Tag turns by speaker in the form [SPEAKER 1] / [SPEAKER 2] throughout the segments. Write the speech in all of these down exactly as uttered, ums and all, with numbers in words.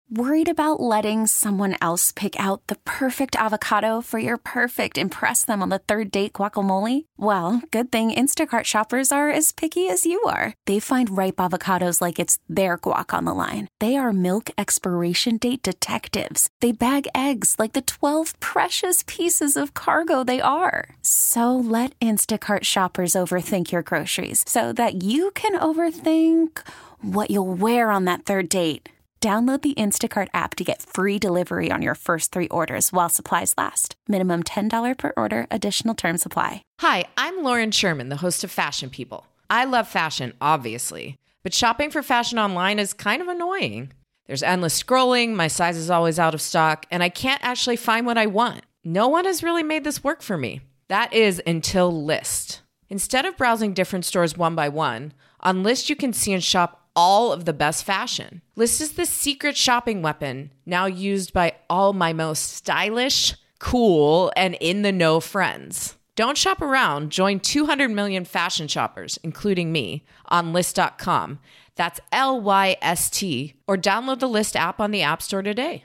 [SPEAKER 1] Worried about letting someone else pick out the perfect avocado for your perfect impress them on the third date guacamole? Well, good thing Instacart shoppers are as picky as you are. They find ripe avocados like it's their guac on the line. They are milk expiration date detectives. They bag eggs like the twelve precious pieces of cargo they are. So let Instacart shoppers overthink your groceries so that you can overthink what you'll wear on that third date. Download the Instacart app to get free delivery on your first three orders while supplies last. Minimum ten dollars per order. Additional terms apply.
[SPEAKER 2] Hi, I'm Lauren Sherman, the host of Fashion People. I love fashion, obviously, but shopping for fashion online is kind of annoying. There's endless scrolling, my size is always out of stock, and I can't actually find what I want. No one has really made this work for me. That is until Lyst. Instead of browsing different stores one by one, on Lyst you can see and shop all of the best fashion. Lyst is the secret shopping weapon now used by all my most stylish, cool, and in-the-know friends. Don't shop around. Join two hundred million fashion shoppers, including me, on Lyst dot com. That's L Y S T. Or download the Lyst app on the App Store today.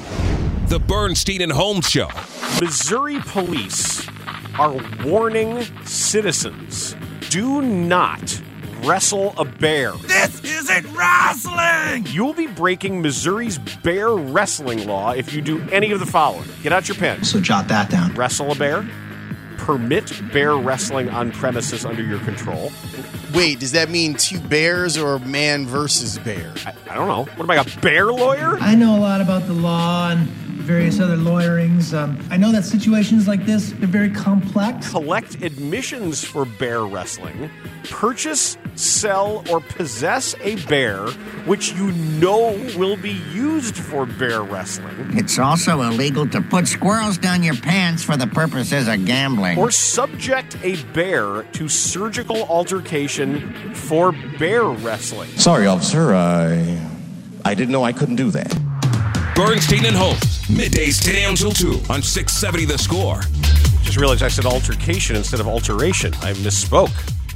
[SPEAKER 3] The Bernstein and Holmes Show.
[SPEAKER 4] Missouri police are warning citizens, do not wrestle a bear.
[SPEAKER 5] This isn't wrestling!
[SPEAKER 4] You'll be breaking Missouri's bear wrestling law if you do any of the following. Get out your pen.
[SPEAKER 5] So jot that down.
[SPEAKER 4] Wrestle a bear. Permit bear wrestling on premises under your control.
[SPEAKER 6] Wait, does that mean two bears or man versus bear?
[SPEAKER 4] I, I don't know. What am I, a bear lawyer?
[SPEAKER 7] I know a lot about the law and various other lawyerings. Um, I know that situations like this, they're very complex.
[SPEAKER 4] Collect admissions for bear wrestling. Purchase, sell, or possess a bear which you know will be used for bear wrestling.
[SPEAKER 8] It's also illegal to put squirrels down your pants for the purposes of gambling.
[SPEAKER 4] Or subject a bear to surgical altercation for bear wrestling.
[SPEAKER 9] Sorry, officer. I, I didn't know I couldn't do that.
[SPEAKER 3] Bernstein and Holmes. Middays ten a.m. till two on six seventy The Score.
[SPEAKER 4] Just realized I said altercation instead of alteration. I misspoke.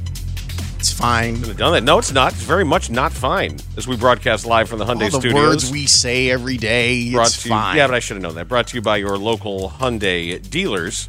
[SPEAKER 6] It's fine.
[SPEAKER 4] Could have done that. No, it's not. It's very much not fine. As we broadcast live from the Hyundai
[SPEAKER 6] All the
[SPEAKER 4] Studios.
[SPEAKER 6] words we say every day,
[SPEAKER 4] Brought
[SPEAKER 6] it's
[SPEAKER 4] to
[SPEAKER 6] fine.
[SPEAKER 4] You, yeah, but I should have known that. Brought to you by your local Hyundai dealers.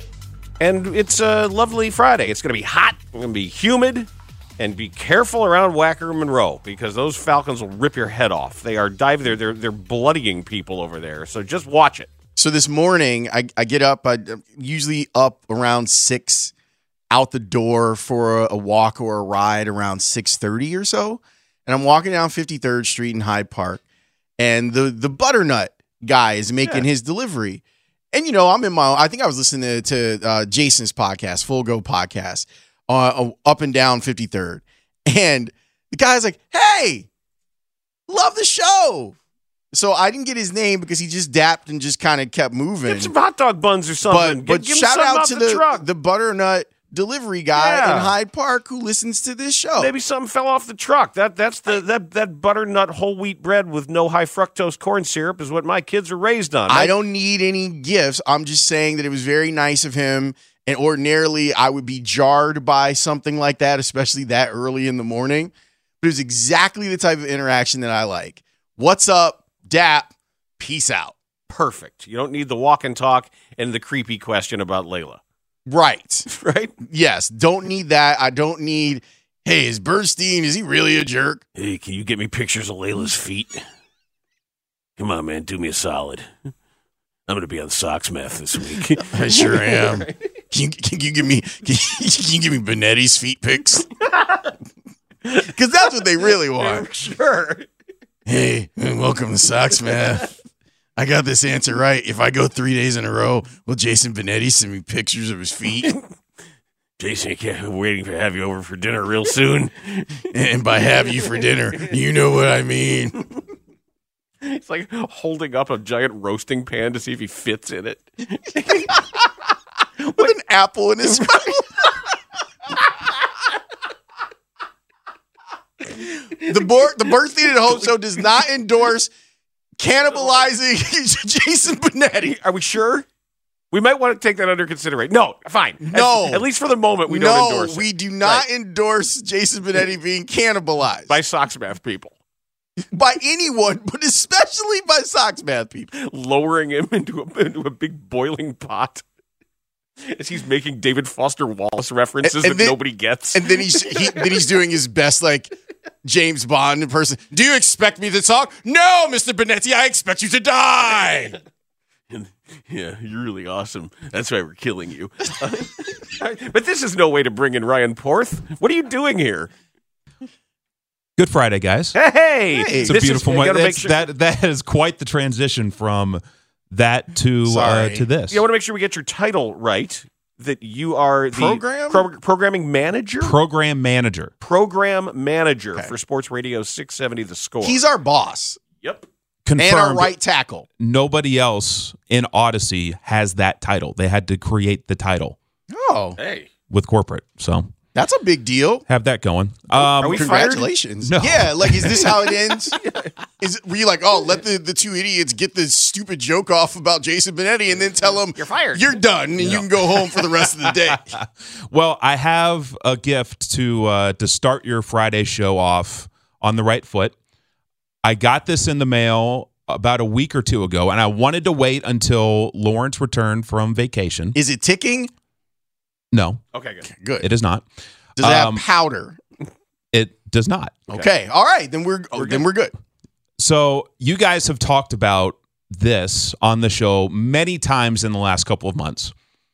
[SPEAKER 4] And it's a lovely Friday. It's going to be hot. It's going to be humid. And be careful around Wacker Monroe because those Falcons will rip your head off. They are diving. They're, they're, they're bloodying people over there. So just watch it.
[SPEAKER 6] So this morning, I, I get up, I'm usually up around six, out the door for a, a walk or a ride around six thirty or so. And I'm walking down fifty-third Street in Hyde Park. And the, the butternut guy is making
[SPEAKER 4] Yeah.
[SPEAKER 6] his delivery. And, you know, I'm in my, I think I was listening to, to uh, Jason's podcast, Full Go podcast. Uh, up and down fifty-third. And the guy's like, hey, love the show. So I didn't get his name because he just dapped and just kind of kept moving.
[SPEAKER 4] Get some hot dog buns or something.
[SPEAKER 6] But, but
[SPEAKER 4] Give him
[SPEAKER 6] shout
[SPEAKER 4] something
[SPEAKER 6] out
[SPEAKER 4] off
[SPEAKER 6] to
[SPEAKER 4] the,
[SPEAKER 6] the,
[SPEAKER 4] truck.
[SPEAKER 6] the butternut delivery guy
[SPEAKER 4] Yeah.
[SPEAKER 6] in Hyde Park who listens to this show.
[SPEAKER 4] Maybe something fell off the truck. That that's the that that butternut whole wheat bread with no high fructose corn syrup is what my kids are raised on.
[SPEAKER 6] I don't need any gifts. I'm just saying that it was very nice of him. And ordinarily, I would be jarred by something like that, especially that early in the morning. But it was exactly the type of interaction that I like. What's up, dap, peace out.
[SPEAKER 4] Perfect. You don't need the walk and talk and the creepy question about Layla.
[SPEAKER 6] Right.
[SPEAKER 4] Right?
[SPEAKER 6] Yes. Don't need that. I don't need, hey, is Bernstein, is he really a jerk?
[SPEAKER 4] Hey, can you get me pictures of Layla's feet? Come on, man. Do me a solid. I'm going to be on Socksmith this week.
[SPEAKER 6] I sure am. Can you, can you give me can you, can you give me Benetti's feet pics? Because that's what they really want.
[SPEAKER 4] Sure.
[SPEAKER 6] Hey, welcome to Socksmith. I got this answer right. If I go three days in a row, will Jason Benetti send me pictures of his feet?
[SPEAKER 4] Jason, I can't, I'm waiting to have you over for dinner real soon.
[SPEAKER 6] And by have you for dinner, you know what I mean.
[SPEAKER 4] It's like holding up a giant roasting pan to see if he fits in it.
[SPEAKER 6] With an apple in his mouth. The board, the Bernstein and Holmes show does not endorse cannibalizing Jason Benetti.
[SPEAKER 4] Are we sure? We might want to take that under consideration. No, fine.
[SPEAKER 6] No.
[SPEAKER 4] At, at least for the moment, we
[SPEAKER 6] no,
[SPEAKER 4] don't endorse it.
[SPEAKER 6] we do not
[SPEAKER 4] Right.
[SPEAKER 6] endorse Jason Benetti being cannibalized.
[SPEAKER 4] By Socksmith people.
[SPEAKER 6] by anyone, but especially by Sox math people.
[SPEAKER 4] Lowering him into a, into a big boiling pot as he's making David Foster Wallace references
[SPEAKER 6] And- and
[SPEAKER 4] that
[SPEAKER 6] then-
[SPEAKER 4] nobody gets.
[SPEAKER 6] And then he's he, then he's doing his best like James Bond in person. Do you expect me to talk? No, Mister Benetti, I expect you to die.
[SPEAKER 4] Yeah, you're really awesome. That's why we're killing you. But this is no way to bring in Ryan Porth. What are you doing here?
[SPEAKER 10] Good Friday, guys.
[SPEAKER 4] Hey,
[SPEAKER 10] It's a
[SPEAKER 4] this is-
[SPEAKER 10] beautiful
[SPEAKER 4] you
[SPEAKER 10] one.
[SPEAKER 4] gotta make
[SPEAKER 10] That's-
[SPEAKER 4] sure-
[SPEAKER 10] That that is quite the transition from that to uh,
[SPEAKER 6] Sorry.
[SPEAKER 10] to this.
[SPEAKER 4] You want to make sure we get your title right. That you are the
[SPEAKER 6] Program?
[SPEAKER 4] pro- programming manager,
[SPEAKER 10] Program manager.
[SPEAKER 4] program manager
[SPEAKER 6] Okay.
[SPEAKER 4] for Sports Radio six seventy The Score.
[SPEAKER 6] He's our boss
[SPEAKER 4] yep.
[SPEAKER 10] Confirmed.
[SPEAKER 6] and our right tackle.
[SPEAKER 10] Nobody else in Odyssey has that title. They had to create the title
[SPEAKER 6] Oh,
[SPEAKER 4] Hey,
[SPEAKER 10] with corporate. So
[SPEAKER 6] that's a big deal.
[SPEAKER 10] have that going. Um,
[SPEAKER 4] Are we fired?
[SPEAKER 6] Congratulations.
[SPEAKER 10] No.
[SPEAKER 6] Yeah, like, is this how it ends? Is it, were you like, oh, let the, the two idiots get this stupid joke off about Jason Benetti and then tell them
[SPEAKER 4] You're fired.
[SPEAKER 6] You're done and you can go home for the rest of the day.
[SPEAKER 10] Well, I have a gift to uh, to start your Friday show off on the right foot. I got this in the mail about a week or two ago, and I wanted to wait until Lawrence returned from vacation.
[SPEAKER 6] Is it ticking?
[SPEAKER 10] No,
[SPEAKER 4] Okay, good.
[SPEAKER 6] Good.
[SPEAKER 10] it is not.
[SPEAKER 6] Does it have
[SPEAKER 10] Um,
[SPEAKER 6] powder?
[SPEAKER 10] It does not.
[SPEAKER 6] Okay. All right. Then we're, oh, then we're good.
[SPEAKER 10] So you guys have talked about this on the show many times in the last couple of months.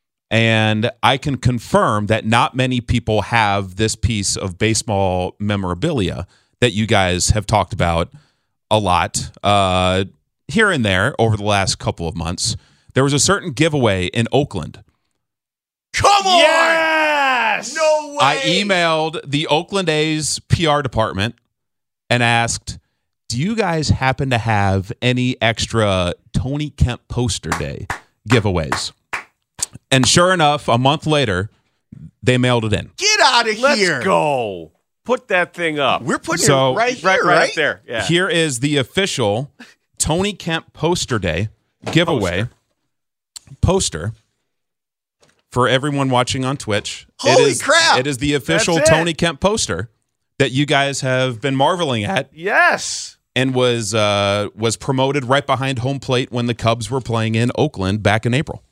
[SPEAKER 10] And I can confirm that not many people have this piece of baseball memorabilia that you guys have talked about a lot uh, here and there over the last couple of months. There was a certain giveaway in Oakland.
[SPEAKER 6] Come on.
[SPEAKER 4] Yes.
[SPEAKER 6] No way.
[SPEAKER 10] I emailed the Oakland A's P R department and asked, do you guys happen to have any extra Tony Kemp Poster Day giveaways? And sure enough, a month later, they mailed it in.
[SPEAKER 6] Get out of
[SPEAKER 4] Let's
[SPEAKER 6] here.
[SPEAKER 4] go. Put that thing up.
[SPEAKER 6] We're putting
[SPEAKER 10] So-
[SPEAKER 6] it right here,
[SPEAKER 4] right,
[SPEAKER 6] right?
[SPEAKER 4] right up there. Yeah.
[SPEAKER 10] Here is the official Tony Kemp Poster Day giveaway poster, for everyone watching on Twitch.
[SPEAKER 6] Holy
[SPEAKER 10] it is,
[SPEAKER 6] crap.
[SPEAKER 10] It is the official
[SPEAKER 4] That's it.
[SPEAKER 10] Tony Kemp poster that you guys have been marveling at
[SPEAKER 4] Yes.
[SPEAKER 10] and was uh, was promoted right behind home plate when the Cubs were playing in Oakland back in April.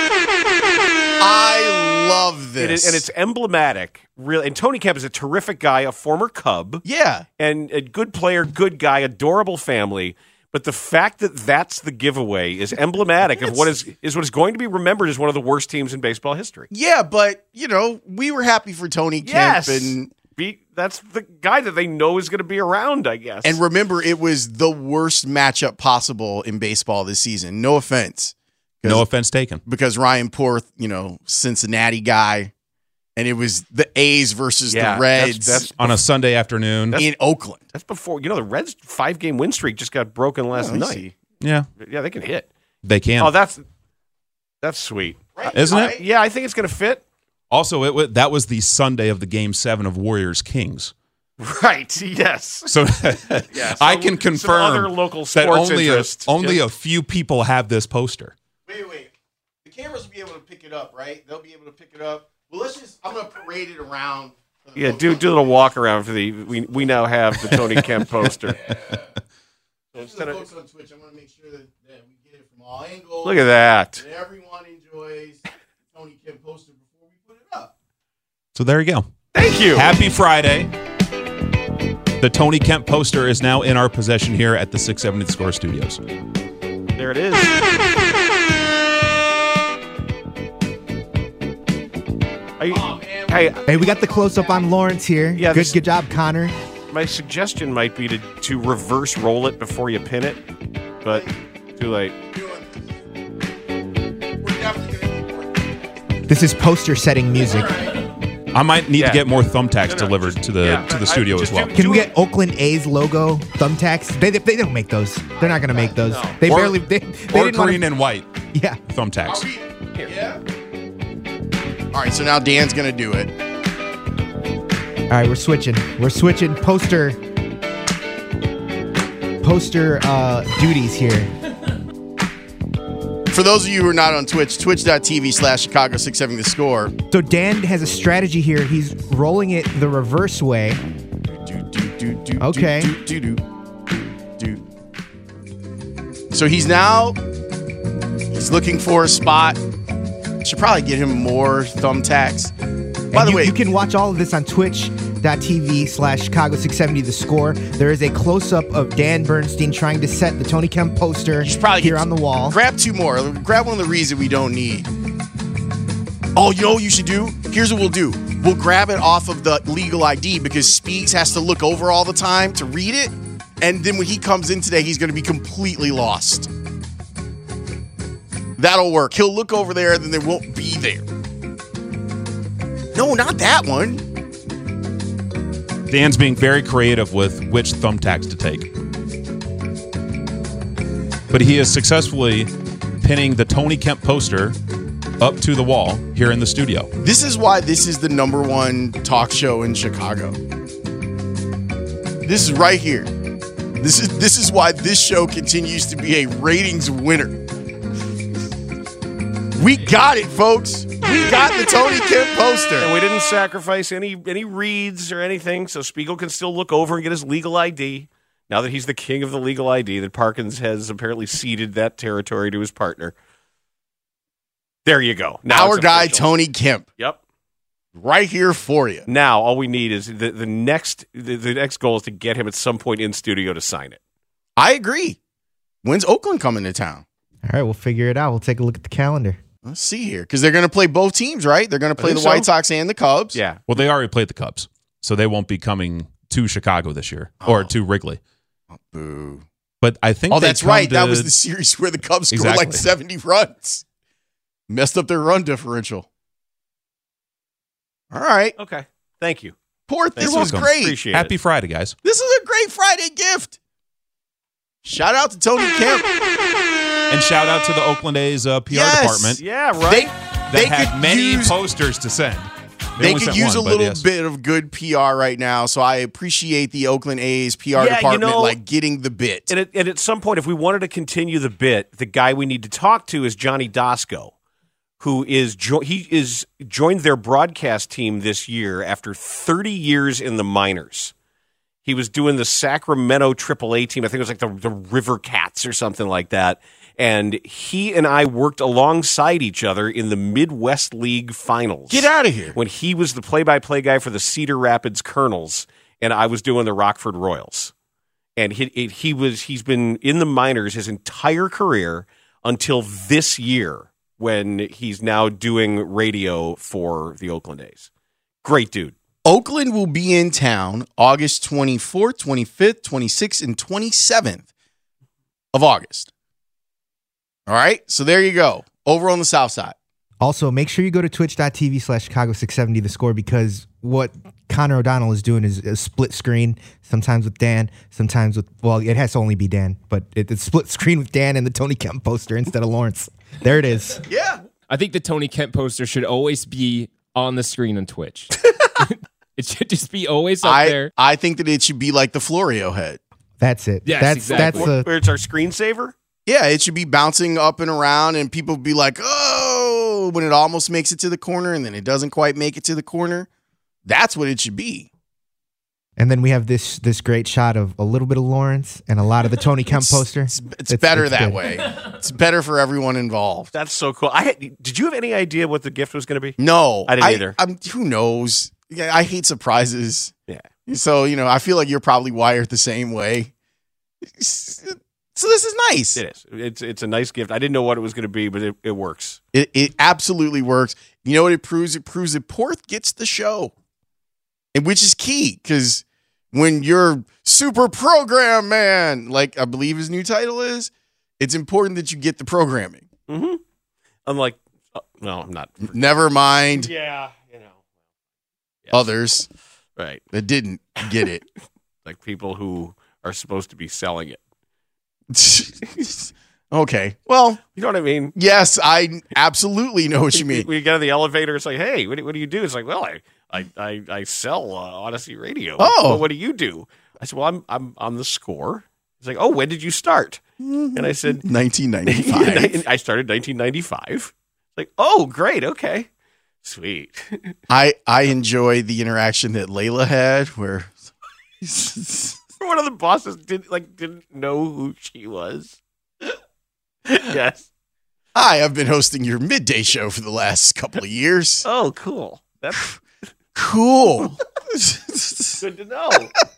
[SPEAKER 6] I love this.
[SPEAKER 4] It is, and it's emblematic. Really, and Tony Kemp is a terrific guy, a former Cub,
[SPEAKER 6] yeah.
[SPEAKER 4] and a good player, good guy, adorable family. But the fact that that's the giveaway is emblematic of what is is what is going to be remembered as one of the worst teams in baseball history.
[SPEAKER 6] Yeah, but, you know, we were happy for Tony Kemp.
[SPEAKER 4] Yes,
[SPEAKER 6] And,
[SPEAKER 4] be, that's the guy that they know is going to be around, I guess.
[SPEAKER 6] and remember, it was the worst matchup possible in baseball this season. No offense.
[SPEAKER 10] No offense taken.
[SPEAKER 6] Because Ryan Porth, you know, Cincinnati guy, and it was the A's versus
[SPEAKER 4] Yeah,
[SPEAKER 6] the Reds
[SPEAKER 4] that's- that's-
[SPEAKER 10] On a Sunday afternoon.
[SPEAKER 6] in Oakland.
[SPEAKER 4] that's before you know the Reds' five game win streak just got broken last
[SPEAKER 6] Oh, I
[SPEAKER 4] night.
[SPEAKER 6] see.
[SPEAKER 10] Yeah,
[SPEAKER 4] Yeah, they can hit.
[SPEAKER 10] they can.
[SPEAKER 4] Oh, that's that's sweet,
[SPEAKER 10] Isn't
[SPEAKER 4] I-
[SPEAKER 10] it?
[SPEAKER 4] yeah, I think it's going to fit.
[SPEAKER 10] Also, it wa- that was the Sunday of the Game Seven of Warriors Kings.
[SPEAKER 4] Right. Yes.
[SPEAKER 10] So,
[SPEAKER 4] Yeah,
[SPEAKER 10] I
[SPEAKER 4] some-
[SPEAKER 10] can
[SPEAKER 4] some
[SPEAKER 10] confirm
[SPEAKER 4] other local
[SPEAKER 10] that
[SPEAKER 4] sports
[SPEAKER 10] only a,
[SPEAKER 4] interest.
[SPEAKER 10] only
[SPEAKER 4] Just-
[SPEAKER 10] a few people have this poster.
[SPEAKER 6] Wait, wait. The cameras will be able to pick it up, right? They'll be able to pick it up. Well, let's just, I'm going to parade it around. for the
[SPEAKER 4] Yeah,
[SPEAKER 6] folks
[SPEAKER 4] do
[SPEAKER 6] on
[SPEAKER 4] do a little walk around for the. We we now have the Tony Kemp poster.
[SPEAKER 6] For the
[SPEAKER 4] instead of-
[SPEAKER 6] folks on Twitch, I'm going to make sure that, that we get it from all angles.
[SPEAKER 4] Look at that.
[SPEAKER 6] And everyone enjoys the Tony Kemp poster before we put it up.
[SPEAKER 10] So there you go.
[SPEAKER 4] Thank you.
[SPEAKER 10] Happy Friday. The Tony Kemp poster is now in our possession here at the six seventy The Score Studios.
[SPEAKER 4] There it is. Are you, hey,
[SPEAKER 11] Hey, we got the close up on Lawrence here.
[SPEAKER 4] Yeah,
[SPEAKER 11] good,
[SPEAKER 4] this-
[SPEAKER 11] good job, Connor.
[SPEAKER 4] my suggestion might be to, to reverse roll it before you pin it, but too late.
[SPEAKER 6] We're definitely going to keep working.
[SPEAKER 11] This is poster setting music.
[SPEAKER 10] I might need
[SPEAKER 4] Yeah.
[SPEAKER 10] to get more thumbtacks
[SPEAKER 4] No, no,
[SPEAKER 10] delivered
[SPEAKER 4] just-
[SPEAKER 10] to the
[SPEAKER 4] yeah,
[SPEAKER 10] to the
[SPEAKER 4] I-
[SPEAKER 10] studio
[SPEAKER 4] just
[SPEAKER 10] as well.
[SPEAKER 4] do-
[SPEAKER 11] Can we get Oakland A's logo thumbtacks? They, they, they don't make those. They're not going to make those.
[SPEAKER 4] No.
[SPEAKER 11] They
[SPEAKER 10] Or-
[SPEAKER 11] barely. They, they
[SPEAKER 10] or
[SPEAKER 11] didn't wanna-
[SPEAKER 10] green and white
[SPEAKER 11] Yeah.
[SPEAKER 10] thumbtacks.
[SPEAKER 6] Yeah. All right, so now Dan's going to do it.
[SPEAKER 11] All right, we're switching. We're switching poster poster uh, duties here.
[SPEAKER 6] For those of you who are not on Twitch, twitch.tv slash Chicago six seventy The Score.
[SPEAKER 11] So Dan has a strategy here. He's rolling it the reverse way.
[SPEAKER 6] Do, do, do, do,
[SPEAKER 11] Okay.
[SPEAKER 6] do, do, do. So he's now he's looking for a spot. Should probably get him more thumbtacks. By
[SPEAKER 11] And
[SPEAKER 6] the
[SPEAKER 11] you,
[SPEAKER 6] way,
[SPEAKER 11] you can watch all of this on twitch.tv slash Chicago six seventy The Score. There is a close-up of Dan Bernstein trying to set the Tony Kemp poster
[SPEAKER 6] probably
[SPEAKER 11] here
[SPEAKER 6] get-
[SPEAKER 11] on the wall.
[SPEAKER 6] grab two more. Grab one of the reads that we don't need. Oh, you know what you should do? Here's what we'll do. We'll grab it off of the legal I D because Speaks has to look over all the time to read it. And then when he comes in today, he's going to be completely lost. That'll work. He'll look over there and then they won't be there. No, not that one.
[SPEAKER 10] Dan's being very creative with which thumbtacks to take. But he is successfully pinning the Tony Kemp poster up to the wall here in the studio.
[SPEAKER 6] This is why this is the number one talk show in Chicago. This is right here. This is this is why this show continues to be a ratings winner. We got it, folks. We got the Tony Kemp poster.
[SPEAKER 4] And we didn't sacrifice any any reads or anything, so Spiegel can still look over and get his legal I D. Now that he's the king of the legal I D, that Parkins has apparently ceded that territory to his partner. There you go. Now
[SPEAKER 6] Our
[SPEAKER 4] it's
[SPEAKER 6] guy,
[SPEAKER 4] official.
[SPEAKER 6] Tony Kemp.
[SPEAKER 4] Yep.
[SPEAKER 6] Right here for you.
[SPEAKER 4] Now all we need is the, the next the, the next goal is to get him at some point in studio to sign it.
[SPEAKER 6] I agree. When's Oakland coming to town?
[SPEAKER 11] All right, we'll figure it out. We'll take a look at the calendar.
[SPEAKER 6] Let's see here. Because they're going to play both teams, right? They're going to play the
[SPEAKER 4] think so.
[SPEAKER 6] White Sox and the Cubs.
[SPEAKER 4] Yeah.
[SPEAKER 10] Well, they already played the Cubs, so they won't be coming to Chicago this year or to Wrigley.
[SPEAKER 6] Oh, boo.
[SPEAKER 10] But I think
[SPEAKER 6] Oh,
[SPEAKER 10] they
[SPEAKER 6] that's
[SPEAKER 10] come
[SPEAKER 6] right. That
[SPEAKER 10] to-
[SPEAKER 6] was the series where the Cubs scored
[SPEAKER 10] Exactly.
[SPEAKER 6] like seventy runs. Messed up their run differential. All right.
[SPEAKER 4] Okay. Thank you.
[SPEAKER 6] Porth, this
[SPEAKER 10] You're
[SPEAKER 6] was
[SPEAKER 10] welcome.
[SPEAKER 6] great.
[SPEAKER 4] Appreciate
[SPEAKER 10] Happy
[SPEAKER 4] it.
[SPEAKER 10] Friday, guys.
[SPEAKER 6] This is a great Friday gift. Shout out to Tony Kemp.
[SPEAKER 10] And shout out to the Oakland A's uh, P R
[SPEAKER 6] Yes.
[SPEAKER 10] department
[SPEAKER 4] Yeah,
[SPEAKER 6] They,
[SPEAKER 4] right.
[SPEAKER 10] that
[SPEAKER 6] they
[SPEAKER 10] had
[SPEAKER 6] could
[SPEAKER 10] many
[SPEAKER 6] use,
[SPEAKER 10] posters to send.
[SPEAKER 6] they
[SPEAKER 10] only
[SPEAKER 6] could
[SPEAKER 10] sent
[SPEAKER 6] use
[SPEAKER 10] one,
[SPEAKER 6] a
[SPEAKER 10] but
[SPEAKER 6] little
[SPEAKER 10] yes.
[SPEAKER 6] bit of good P R right now. So I appreciate the Oakland A's P R
[SPEAKER 4] Yeah, you
[SPEAKER 6] department
[SPEAKER 4] know-
[SPEAKER 6] like getting the bit.
[SPEAKER 4] And at, and at some point, if we wanted to continue the bit, the guy we need to talk to is Johnny Dasco, who is jo- he is joined their broadcast team this year after thirty years in the minors. He was doing the Sacramento triple A team. I think it was like the, the River Cats or something like that. And he and I worked alongside each other in the Midwest League Finals.
[SPEAKER 6] Get out of here.
[SPEAKER 4] When he was the play-by-play guy for the Cedar Rapids Colonels, and I was doing the Rockford Royals. And he, it, he was he's been in the minors his entire career until this year when he's now doing radio for the Oakland A's. Great dude.
[SPEAKER 6] Oakland will be in town August twenty-fourth, twenty-fifth, twenty-sixth, and twenty-seventh of August. All right, so there you go. Over on the south side.
[SPEAKER 11] Also, make sure you go to twitch.tv slash Chicago six seventy The Score because what Connor O'Donnell is doing is a split screen, sometimes with Dan, sometimes with, well, it has to only be Dan, but it, it's split screen with Dan and the Tony Kemp poster instead of Lawrence. There it is.
[SPEAKER 6] Yeah.
[SPEAKER 12] I think the Tony Kemp poster should always be on the screen on Twitch. It should just be always up
[SPEAKER 6] I,
[SPEAKER 12] there.
[SPEAKER 6] I think that it should be like the Florio head.
[SPEAKER 11] That's it.
[SPEAKER 12] Yes,
[SPEAKER 11] that's
[SPEAKER 12] exactly.
[SPEAKER 11] that's a,
[SPEAKER 4] Where it's our screensaver?
[SPEAKER 6] Yeah, it should be bouncing up and around, and people be like, oh, when it almost makes it to the corner, and then it doesn't quite make it to the corner. That's what it should be.
[SPEAKER 11] and then we have this this great shot of a little bit of Lawrence and a lot of the Tony Kemp poster.
[SPEAKER 6] It's, it's better
[SPEAKER 11] it's
[SPEAKER 6] that
[SPEAKER 11] good.
[SPEAKER 6] way. It's better for everyone involved.
[SPEAKER 4] That's so cool. I had, did you have any idea what the gift was going to be?
[SPEAKER 6] No.
[SPEAKER 4] I didn't either.
[SPEAKER 6] I'm, who knows? Yeah, I hate surprises.
[SPEAKER 4] Yeah.
[SPEAKER 6] So, you know, I feel like you're probably wired the same way. So this is nice.
[SPEAKER 4] It is. It's it's a nice gift. I didn't know what it was going to be, but it, it works.
[SPEAKER 6] It, it absolutely works. You know what it proves? It proves that Porth gets the show, and which is key because when you're super program man, like I believe his new title is, it's important that you get the programming.
[SPEAKER 4] Mm-hmm. Unlike, uh, no, I'm not.
[SPEAKER 6] Never mind
[SPEAKER 4] Yeah, you know. Yes.
[SPEAKER 6] others
[SPEAKER 4] Right.
[SPEAKER 6] that didn't get it.
[SPEAKER 4] Like people who are supposed to be selling it.
[SPEAKER 6] Okay. Well,
[SPEAKER 4] You know what I mean?
[SPEAKER 6] yes, I absolutely know what you mean.
[SPEAKER 4] We get in the elevator. It's like, hey, what do, what do you do? It's like, well, I I I, I sell uh, Odyssey Radio.
[SPEAKER 6] Oh.
[SPEAKER 4] Well, what do you do? I said, well, I'm I'm on the score. It's like, oh, when did you start? And I said,
[SPEAKER 6] nineteen ninety-five.
[SPEAKER 4] I started nineteen ninety-five. Like, oh, great, okay, sweet.
[SPEAKER 6] I I enjoy the interaction that Layla had where
[SPEAKER 4] One of the bosses didn't like didn't know who she was. Yes.
[SPEAKER 6] Hi, I've been hosting your midday show for the last couple of years.
[SPEAKER 4] Oh, cool. That's
[SPEAKER 6] cool.
[SPEAKER 4] good to know.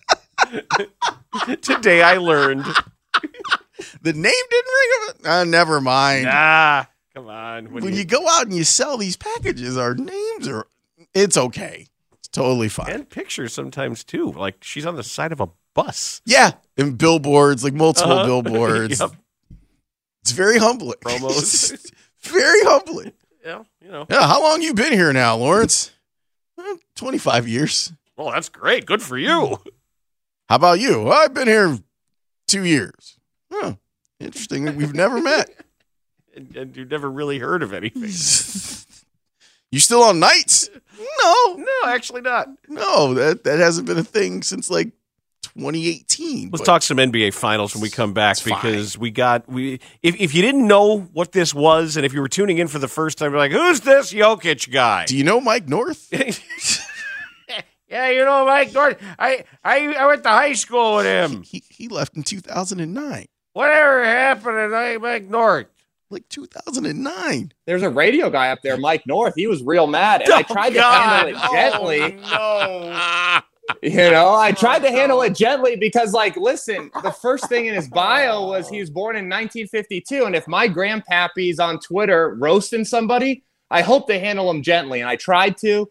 [SPEAKER 4] Today I learned.
[SPEAKER 6] The name didn't ring a uh, never mind.
[SPEAKER 4] Nah, come on.
[SPEAKER 6] When, when you, you go out and you sell these packages, our names are, it's okay. It's totally fine.
[SPEAKER 4] And pictures sometimes too. Like she's on the side of a bus.
[SPEAKER 6] Yeah. And billboards, like multiple
[SPEAKER 4] uh-huh.
[SPEAKER 6] billboards.
[SPEAKER 4] Yep.
[SPEAKER 6] It's very humbling.
[SPEAKER 4] Promos.
[SPEAKER 6] Very humbling.
[SPEAKER 4] Yeah, you know.
[SPEAKER 6] Yeah, how long you been here now, Lawrence? Eh, twenty-five years.
[SPEAKER 4] Well, that's great. Good for you.
[SPEAKER 6] How about you? Well, I've been here two years. Huh. Interesting that we've never met.
[SPEAKER 4] and, and you've never really heard of anything.
[SPEAKER 6] You still on nights? No.
[SPEAKER 4] No, actually not.
[SPEAKER 6] No, that, that hasn't been a thing since like twenty eighteen.
[SPEAKER 4] Let's talk some N B A Finals when we come back because fine. we got we. If if you didn't know what this was, and if you were tuning in for the first time, you're like, "Who's this Jokic guy?"
[SPEAKER 6] Do you know Mike North?
[SPEAKER 4] Yeah, you know Mike North. I I I went to high school with him.
[SPEAKER 6] He he left in two thousand nine.
[SPEAKER 4] Whatever happened to Mike North?
[SPEAKER 6] Like two thousand nine.
[SPEAKER 13] There's a radio guy up there, Mike North. He was real mad, and
[SPEAKER 4] oh,
[SPEAKER 13] I tried
[SPEAKER 4] God.
[SPEAKER 13] to handle it gently.
[SPEAKER 4] Oh, no.
[SPEAKER 13] You know, I tried to handle it gently because, like, listen, the first thing in his bio was he was born in nineteen fifty-two. And if my grandpappy's on Twitter roasting somebody, I hope they handle him gently. And I tried to.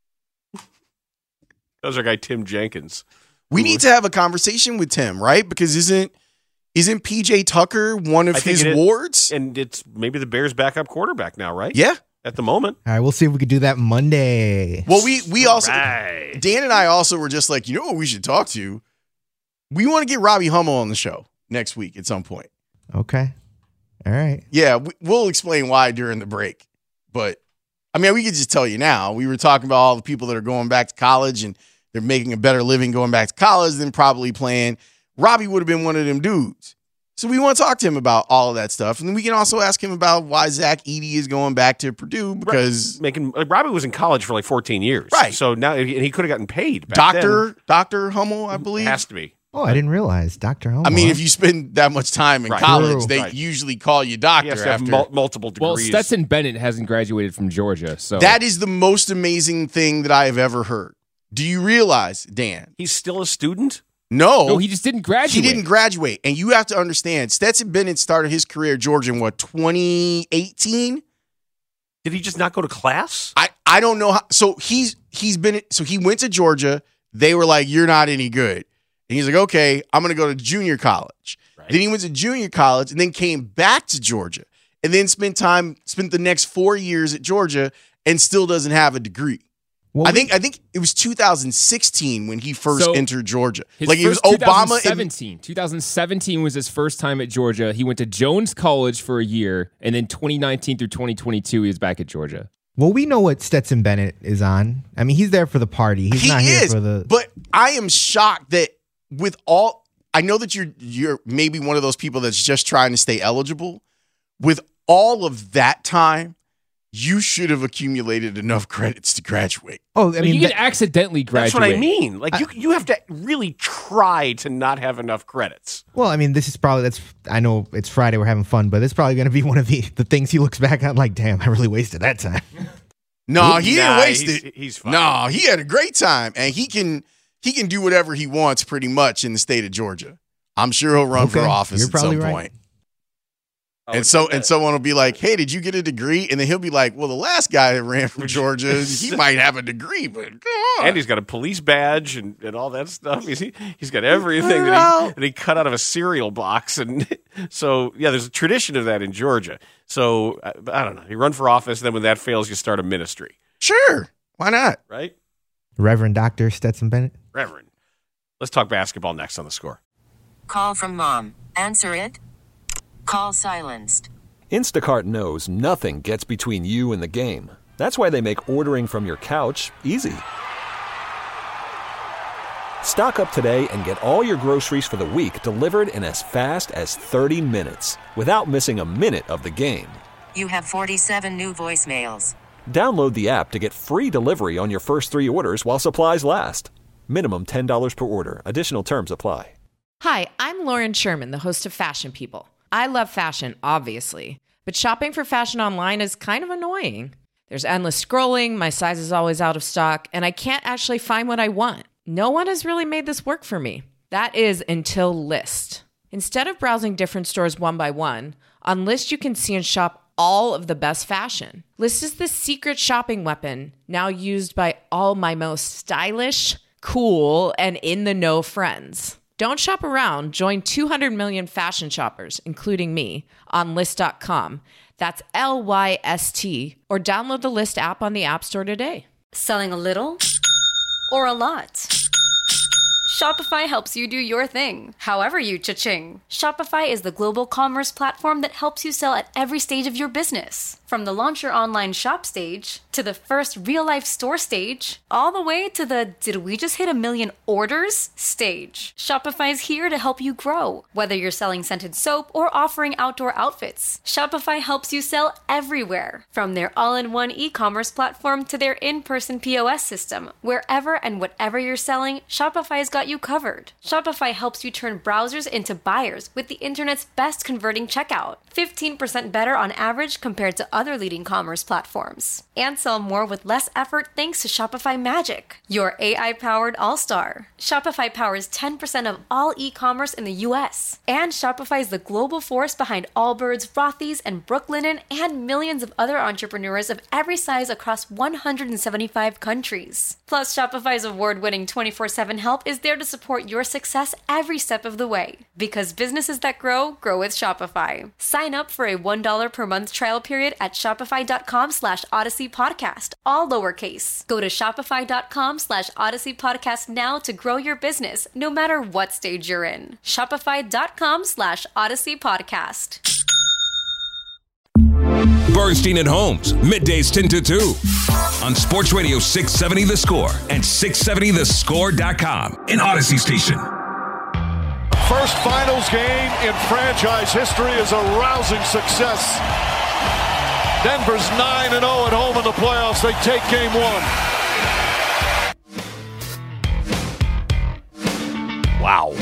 [SPEAKER 4] That was our guy, Tim Jenkins.
[SPEAKER 6] We need to have a conversation with Tim, right? Because isn't isn't P J Tucker one of his wards?
[SPEAKER 4] And it's maybe the Bears' backup quarterback now, right?
[SPEAKER 6] Yeah.
[SPEAKER 4] At the moment.
[SPEAKER 11] All right, we'll see if we can do that Monday.
[SPEAKER 6] Well, we we also
[SPEAKER 4] right.
[SPEAKER 6] Dan and I also were just like, you know what we should talk to? We want to get Robbie Hummel on the show next week at some point.
[SPEAKER 11] Okay. All right.
[SPEAKER 6] Yeah, we, we'll explain why during the break. But I mean, we could just tell you now. We were talking about all the people that are going back to college and they're making a better living going back to college than probably playing. Robbie would have been one of them dudes. So we want to talk to him about all of that stuff. And then we can also ask him about why Zach Edey is going back to Purdue because...
[SPEAKER 4] Right. Making like, Robbie was in college for like fourteen years.
[SPEAKER 6] Right.
[SPEAKER 4] So now and he could have gotten paid back
[SPEAKER 6] Doctor
[SPEAKER 4] then.
[SPEAKER 6] Doctor Hummel, I believe.
[SPEAKER 4] Has to be.
[SPEAKER 11] Oh, I didn't realize. Doctor Hummel.
[SPEAKER 6] I mean, if you spend that much time in
[SPEAKER 4] right.
[SPEAKER 6] college,
[SPEAKER 11] True.
[SPEAKER 6] they
[SPEAKER 4] right.
[SPEAKER 6] usually call you doctor
[SPEAKER 4] He has to have
[SPEAKER 6] after.
[SPEAKER 4] mul- multiple degrees.
[SPEAKER 12] Well, Stetson Bennett hasn't graduated from Georgia. So
[SPEAKER 6] That is the most amazing thing that I have ever heard. Do you realize, Dan?
[SPEAKER 4] He's still a student?
[SPEAKER 6] No.
[SPEAKER 12] No, he just didn't graduate.
[SPEAKER 6] He didn't graduate. And you have to understand, Stetson Bennett started his career at Georgia in what, twenty eighteen?
[SPEAKER 4] Did he just not go to class?
[SPEAKER 6] I, I don't know how. So he's he's been so he went to Georgia. They were like, you're not any good. And he's like, okay, I'm gonna go to junior college. Right. Then he went to junior college and then came back to Georgia and then spent time, spent the next four years at Georgia and still doesn't have a degree. Well, I think I think it was two thousand sixteen when he first
[SPEAKER 12] So,
[SPEAKER 6] entered Georgia.
[SPEAKER 12] His
[SPEAKER 6] Like it was
[SPEAKER 12] first
[SPEAKER 6] Obama.
[SPEAKER 12] twenty seventeen. twenty seventeen was his first time at Georgia. He went to Jones College for a year, and then twenty nineteen through twenty twenty-two, he was back at Georgia.
[SPEAKER 11] Well, we know what Stetson Bennett is on. I mean, he's there for the party. He's
[SPEAKER 6] he
[SPEAKER 11] not here
[SPEAKER 6] is,
[SPEAKER 11] for the.
[SPEAKER 6] But I am shocked that with all, I know that you're you're maybe one of those people that's just trying to stay eligible. With all of that time, you should have accumulated enough credits to graduate.
[SPEAKER 11] Oh, I
[SPEAKER 12] But
[SPEAKER 11] mean,
[SPEAKER 12] you can
[SPEAKER 11] that-
[SPEAKER 12] accidentally graduate.
[SPEAKER 4] That's what I mean. Like you, you have to really try to not have enough credits.
[SPEAKER 11] well, I mean, this is probably that's. I know it's Friday, we're having fun, but it's probably going to be one of the the things he looks back on like, damn, I really wasted that time.
[SPEAKER 6] No, he didn't
[SPEAKER 4] Nah,
[SPEAKER 6] waste
[SPEAKER 4] he's-
[SPEAKER 6] it.
[SPEAKER 4] he's fine.
[SPEAKER 6] No, he had a great time, and he can he can do whatever he wants pretty much in the state of Georgia. I'm sure he'll run for
[SPEAKER 11] Okay,
[SPEAKER 6] office
[SPEAKER 11] you're
[SPEAKER 6] at some
[SPEAKER 11] probably right.
[SPEAKER 6] point. And so and someone will be like, "Hey, did you get a degree?" And then he'll be like, "Well, the last guy that ran from Georgia, he might have a degree, but come on."
[SPEAKER 4] And he's got a police badge and, and all that stuff. He's, he's got everything that he, that he cut out of a cereal box. And so, yeah, there's a tradition of that in Georgia. So, I, I don't know. You run for office, then when that fails, you start a ministry.
[SPEAKER 6] Sure, why not?
[SPEAKER 4] Right?
[SPEAKER 11] Reverend Doctor Stetson Bennett.
[SPEAKER 4] Reverend. Let's talk basketball next on The Score.
[SPEAKER 14] Call from mom. Answer it. Call silenced.
[SPEAKER 15] Instacart knows nothing gets between you and the game. That's why they make ordering from your couch easy. Stock up today and get all your groceries for the week delivered in as fast as thirty minutes without missing a minute of the game.
[SPEAKER 14] You have forty-seven new voicemails.
[SPEAKER 15] Download the app to get free delivery on your first three orders while supplies last. Minimum ten dollars per order. Additional terms apply.
[SPEAKER 2] Hi, I'm Lauren Sherman, the host of Fashion People. I love fashion, obviously, but shopping for fashion online is kind of annoying. There's endless scrolling, my size is always out of stock, and I can't actually find what I want. No one has really made this work for me. That is until Lyst. Instead of browsing different stores one by one, on Lyst you can see and shop all of the best fashion. Lyst is the secret shopping weapon now used by all my most stylish, cool, and in-the-know friends. Don't shop around. Join two hundred million fashion shoppers, including me, on Lyst dot com. That's L Y S T. Or download the Lyst app on the App Store today.
[SPEAKER 16] Selling a little or a lot? Shopify helps you do your thing, however you cha-ching. Shopify is the global commerce platform that helps you sell at every stage of your business. From the launch your online shop stage, to the first real-life store stage, all the way to the did we just hit a million orders stage. Shopify's here to help you grow. Whether you're selling scented soap or offering outdoor outfits, Shopify helps you sell everywhere. From their all-in-one e-commerce platform to their in-person P O S system, wherever and whatever you're selling, Shopify's got you covered. Shopify helps you turn browsers into buyers with the internet's best converting checkout. fifteen percent better on average compared to other leading commerce platforms. And sell more with less effort thanks to Shopify Magic, your A I-powered all-star. Shopify powers ten percent of all e-commerce in the U S. And Shopify is the global force behind Allbirds, Rothy's, and Brooklinen, and millions of other entrepreneurs of every size across one hundred seventy-five countries. Plus, Shopify's award-winning twenty-four seven help is there to support your success every step of the way. Because businesses that grow, grow with Shopify. Sign up for a one dollar per month trial period at shopify.com slash Odyssey Podcast, all lowercase. Go to shopify.com slash Odyssey Podcast now to grow your business, no matter what stage you're in. Shopify.com slash Odyssey Podcast.
[SPEAKER 3] Bernstein and Holmes, middays ten to two on Sports Radio six seventy The Score and six seventy the score dot com, an Odyssey station.
[SPEAKER 17] First finals game in franchise history is a rousing success. Denver's nine and oh at home in the playoffs. They take game one.
[SPEAKER 4] Wow.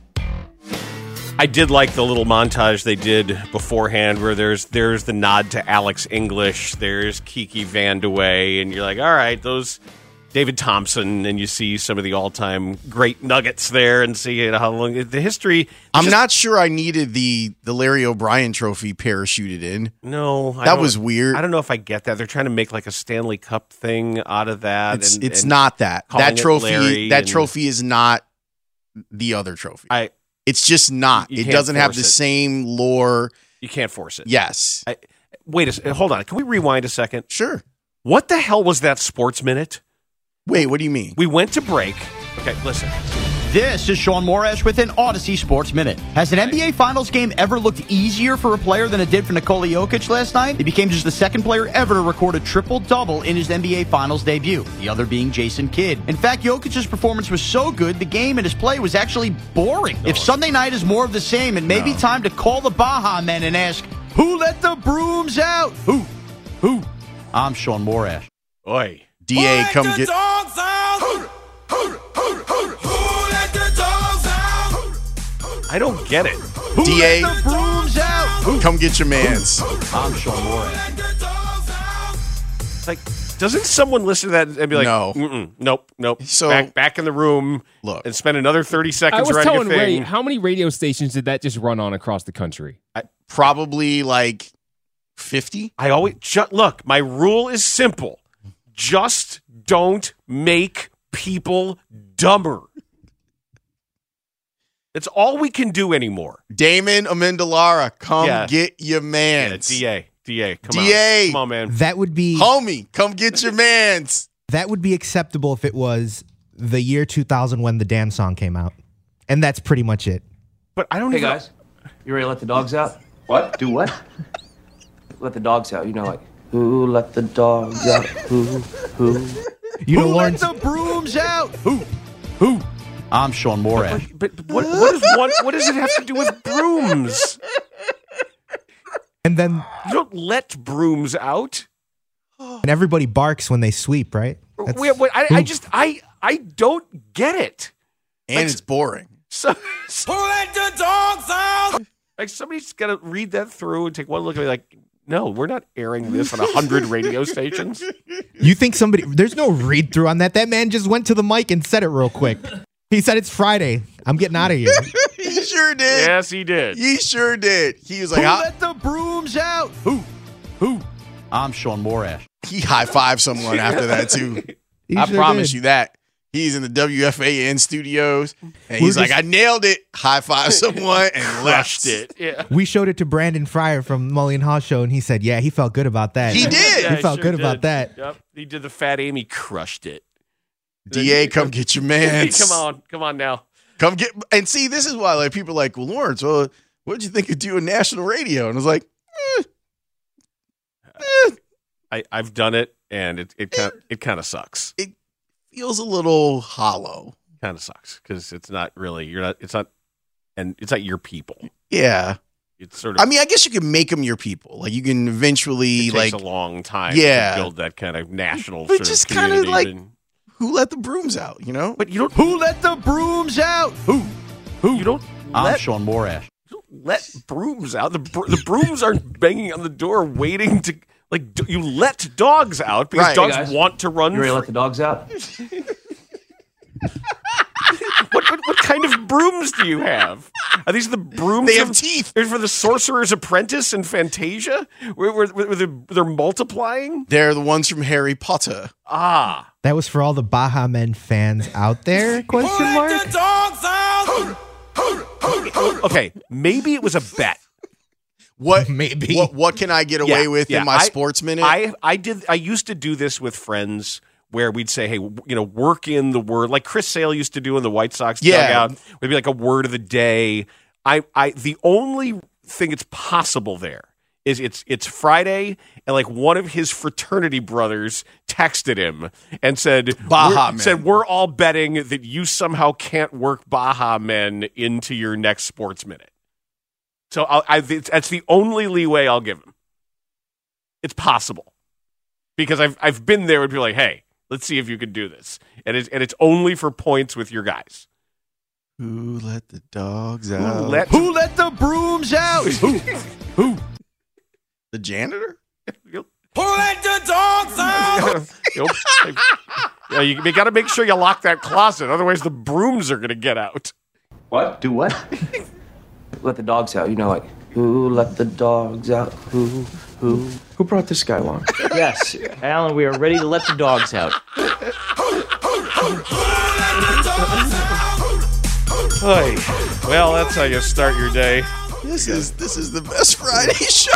[SPEAKER 4] I did like the little montage they did beforehand where there's there's the nod to Alex English, there's Kiki Van de Wey, and you're like, all right, those David Thompson, and you see some of the all-time great nuggets there and see how long the history.
[SPEAKER 6] I'm
[SPEAKER 4] just,
[SPEAKER 6] not sure I needed the the Larry O'Brien trophy parachuted in.
[SPEAKER 4] No. I
[SPEAKER 6] that was weird.
[SPEAKER 4] I don't know if I get that. They're trying to make like a Stanley Cup thing out of that.
[SPEAKER 6] It's,
[SPEAKER 4] and,
[SPEAKER 6] it's
[SPEAKER 4] and
[SPEAKER 6] not that. That trophy that
[SPEAKER 4] and,
[SPEAKER 6] trophy is not the other trophy.
[SPEAKER 4] I.
[SPEAKER 6] It's just not.
[SPEAKER 4] You
[SPEAKER 6] it doesn't have the
[SPEAKER 4] it.
[SPEAKER 6] same lore.
[SPEAKER 4] You can't force it.
[SPEAKER 6] Yes.
[SPEAKER 4] I, wait a second. Hold on. Can we rewind a second?
[SPEAKER 6] Sure.
[SPEAKER 4] What the hell was that Sports Minute?
[SPEAKER 6] Wait, what do you mean?
[SPEAKER 4] We went to break. Okay, listen.
[SPEAKER 18] This is Sean Morash with an Odyssey Sports Minute. Has an N B A Finals game ever looked easier for a player than it did for Nikola Jokic last night? He became just the second player ever to record a triple-double in his N B A Finals debut, the other being Jason Kidd. In fact, Jokic's performance was so good, the game and his play was actually boring. No. If Sunday night is more of the same, it may no. be time to call the Baja Men and ask, who let the brooms out? Who? Who? I'm Sean Morash.
[SPEAKER 4] Oi.
[SPEAKER 6] D A, come get...
[SPEAKER 5] Dogs out. Who, who, who, who, who let the dogs out?
[SPEAKER 4] I don't get it.
[SPEAKER 18] Who
[SPEAKER 6] D A,
[SPEAKER 18] let the brooms out?
[SPEAKER 6] Come get your mans.
[SPEAKER 18] I'm Sean Morash.
[SPEAKER 4] Like, doesn't someone listen to that and be like,
[SPEAKER 6] no,
[SPEAKER 4] Mm-mm, nope, nope.
[SPEAKER 6] So
[SPEAKER 4] back, back in the room,
[SPEAKER 6] look,
[SPEAKER 4] and spend another thirty seconds.
[SPEAKER 12] I was
[SPEAKER 4] around
[SPEAKER 12] telling
[SPEAKER 4] your thing.
[SPEAKER 12] Ray, how many radio stations did that just run on across the country?
[SPEAKER 6] I, probably like fifty.
[SPEAKER 4] I always ju- look. My rule is simple: just don't make people dumber. It's all we can do anymore.
[SPEAKER 6] Damon Amendolara, come
[SPEAKER 4] Yeah.
[SPEAKER 6] get your mans.
[SPEAKER 4] Yeah, D A, D A, come
[SPEAKER 6] D A.
[SPEAKER 4] on, come on, man.
[SPEAKER 11] That would be
[SPEAKER 6] homie. Come get your mans.
[SPEAKER 11] That would be acceptable if it was the year two thousand when the Dan song came out, and that's pretty much it.
[SPEAKER 4] But I don't.
[SPEAKER 19] Hey
[SPEAKER 4] even
[SPEAKER 19] guys, you ready to let the dogs out?
[SPEAKER 20] What?
[SPEAKER 19] Do what? Let the dogs out. You know, like who let the dogs out? Who? Who?
[SPEAKER 11] You know,
[SPEAKER 18] who
[SPEAKER 11] Lawrence,
[SPEAKER 18] let the brooms out? Who? Who? I'm Sean Morash.
[SPEAKER 4] But, but what, what, is one, what does it have to do with brooms?
[SPEAKER 11] And then
[SPEAKER 4] you don't let brooms out.
[SPEAKER 11] And everybody barks when they sweep, right?
[SPEAKER 4] Wait, wait, I, I just I I don't get it.
[SPEAKER 6] And
[SPEAKER 4] like,
[SPEAKER 6] it's boring.
[SPEAKER 4] So,
[SPEAKER 5] Who let the dogs out?
[SPEAKER 4] Like somebody's got to read that through and take one look at me like, no, we're not airing this on a hundred radio stations.
[SPEAKER 11] You think somebody? There's no read through on that. That man just went to the mic and said it real quick. He said it's Friday. I'm getting out of here.
[SPEAKER 6] He sure did.
[SPEAKER 4] Yes, he did.
[SPEAKER 6] He sure did. He was like,
[SPEAKER 18] Who
[SPEAKER 6] I-
[SPEAKER 18] let the brooms out? Who? Who? I'm Sean Morash.
[SPEAKER 6] he high fived someone after that too.
[SPEAKER 11] He
[SPEAKER 6] I
[SPEAKER 11] sure
[SPEAKER 6] promise
[SPEAKER 11] did.
[SPEAKER 6] you that. He's in the W F A N studios, and
[SPEAKER 11] We're
[SPEAKER 6] he's like,
[SPEAKER 11] just-
[SPEAKER 6] I nailed it. High five someone and
[SPEAKER 4] Crushed
[SPEAKER 6] left.
[SPEAKER 4] it. Yeah.
[SPEAKER 11] We showed it to Brandon Fryer from Mully and Haw show, and he said, "Yeah, he felt good about that."
[SPEAKER 6] He did.
[SPEAKER 4] Yeah,
[SPEAKER 11] He felt
[SPEAKER 4] sure
[SPEAKER 11] good about
[SPEAKER 4] did.
[SPEAKER 11] that.
[SPEAKER 4] Yep. He did the Fat Amy, crushed it.
[SPEAKER 6] D A, come get your man.
[SPEAKER 4] Come on. Come on now.
[SPEAKER 6] Come get and see. This is why like people are like, well, Lawrence, well, what did you think of doing national radio? And I was like, eh, eh.
[SPEAKER 4] I, I've done it, and it it kind it kind of sucks.
[SPEAKER 6] It feels a little hollow.
[SPEAKER 4] Kind of sucks because it's not really you're not it's not and it's not your people.
[SPEAKER 6] Yeah.
[SPEAKER 4] It's sort of.
[SPEAKER 6] I mean, I guess you can make them your people. Like you can eventually
[SPEAKER 4] it takes
[SPEAKER 6] like
[SPEAKER 4] a long time.
[SPEAKER 6] Yeah.
[SPEAKER 4] To build that kind of national.
[SPEAKER 6] But
[SPEAKER 4] sort
[SPEAKER 6] just
[SPEAKER 4] of
[SPEAKER 6] kind of
[SPEAKER 4] community
[SPEAKER 6] like
[SPEAKER 4] and-
[SPEAKER 6] who let the brooms out, you know?
[SPEAKER 4] But you don't.
[SPEAKER 18] Who let the brooms out? Who? Who?
[SPEAKER 4] You don't.
[SPEAKER 18] I'm
[SPEAKER 4] let,
[SPEAKER 18] Sean Morash.
[SPEAKER 4] you don't let brooms out. The br- the brooms aren't banging on the door waiting to like. d- You let dogs out because
[SPEAKER 6] Right.
[SPEAKER 4] dogs
[SPEAKER 19] Hey, guys.
[SPEAKER 4] want to run.
[SPEAKER 19] You ready to
[SPEAKER 4] free.
[SPEAKER 19] let the dogs out?
[SPEAKER 4] What, what what kind of brooms do you have? Are these the brooms?
[SPEAKER 6] They have
[SPEAKER 4] of-
[SPEAKER 6] teeth.
[SPEAKER 4] They're for the Sorcerer's Apprentice and Fantasia, where, where, where they're, they're multiplying.
[SPEAKER 6] They're the ones from Harry Potter.
[SPEAKER 4] Ah,
[SPEAKER 11] That was for all the Baja Men fans out there? Question mark.
[SPEAKER 4] okay. Maybe it was a bet.
[SPEAKER 6] What
[SPEAKER 11] Maybe.
[SPEAKER 6] What what can I get away
[SPEAKER 4] Yeah,
[SPEAKER 6] with
[SPEAKER 4] yeah,
[SPEAKER 6] in my
[SPEAKER 4] I-
[SPEAKER 6] sports minute?
[SPEAKER 4] I I did. I used to do this with friends where we'd say, "Hey, w- you know, work in the word," like Chris Sale used to do in the White Sox
[SPEAKER 6] Yeah.
[SPEAKER 4] dugout. It'd be like a word of the day. I I the only thing it's possible there is it's it's Friday and like one of his fraternity brothers texted him and said,
[SPEAKER 6] Baja
[SPEAKER 4] we're,
[SPEAKER 6] Men.
[SPEAKER 4] said we're all betting that you somehow can't work Baja Men into your next sports minute. So I'll, I, it's, that's the only leeway I'll give him. It's possible because I've I've been there and be like, hey, let's see if you can do this, and it's and it's only for points with your guys.
[SPEAKER 6] Who let the dogs
[SPEAKER 4] Who
[SPEAKER 6] out?
[SPEAKER 4] let
[SPEAKER 18] Who let the brooms out? Who? Who?
[SPEAKER 6] the janitor?
[SPEAKER 5] Who let the dogs out?
[SPEAKER 4] you, know, you, know, you, you got to make sure you lock that closet, otherwise the brooms are going to get out.
[SPEAKER 19] What? Do what? Let the dogs out. You know, like, who let the dogs out? Who? Who? Who brought this guy along?
[SPEAKER 20] Yes, Alan, we are ready to let the dogs out.
[SPEAKER 4] Hey, well, that's how you start your day.
[SPEAKER 6] This is this is the best Friday show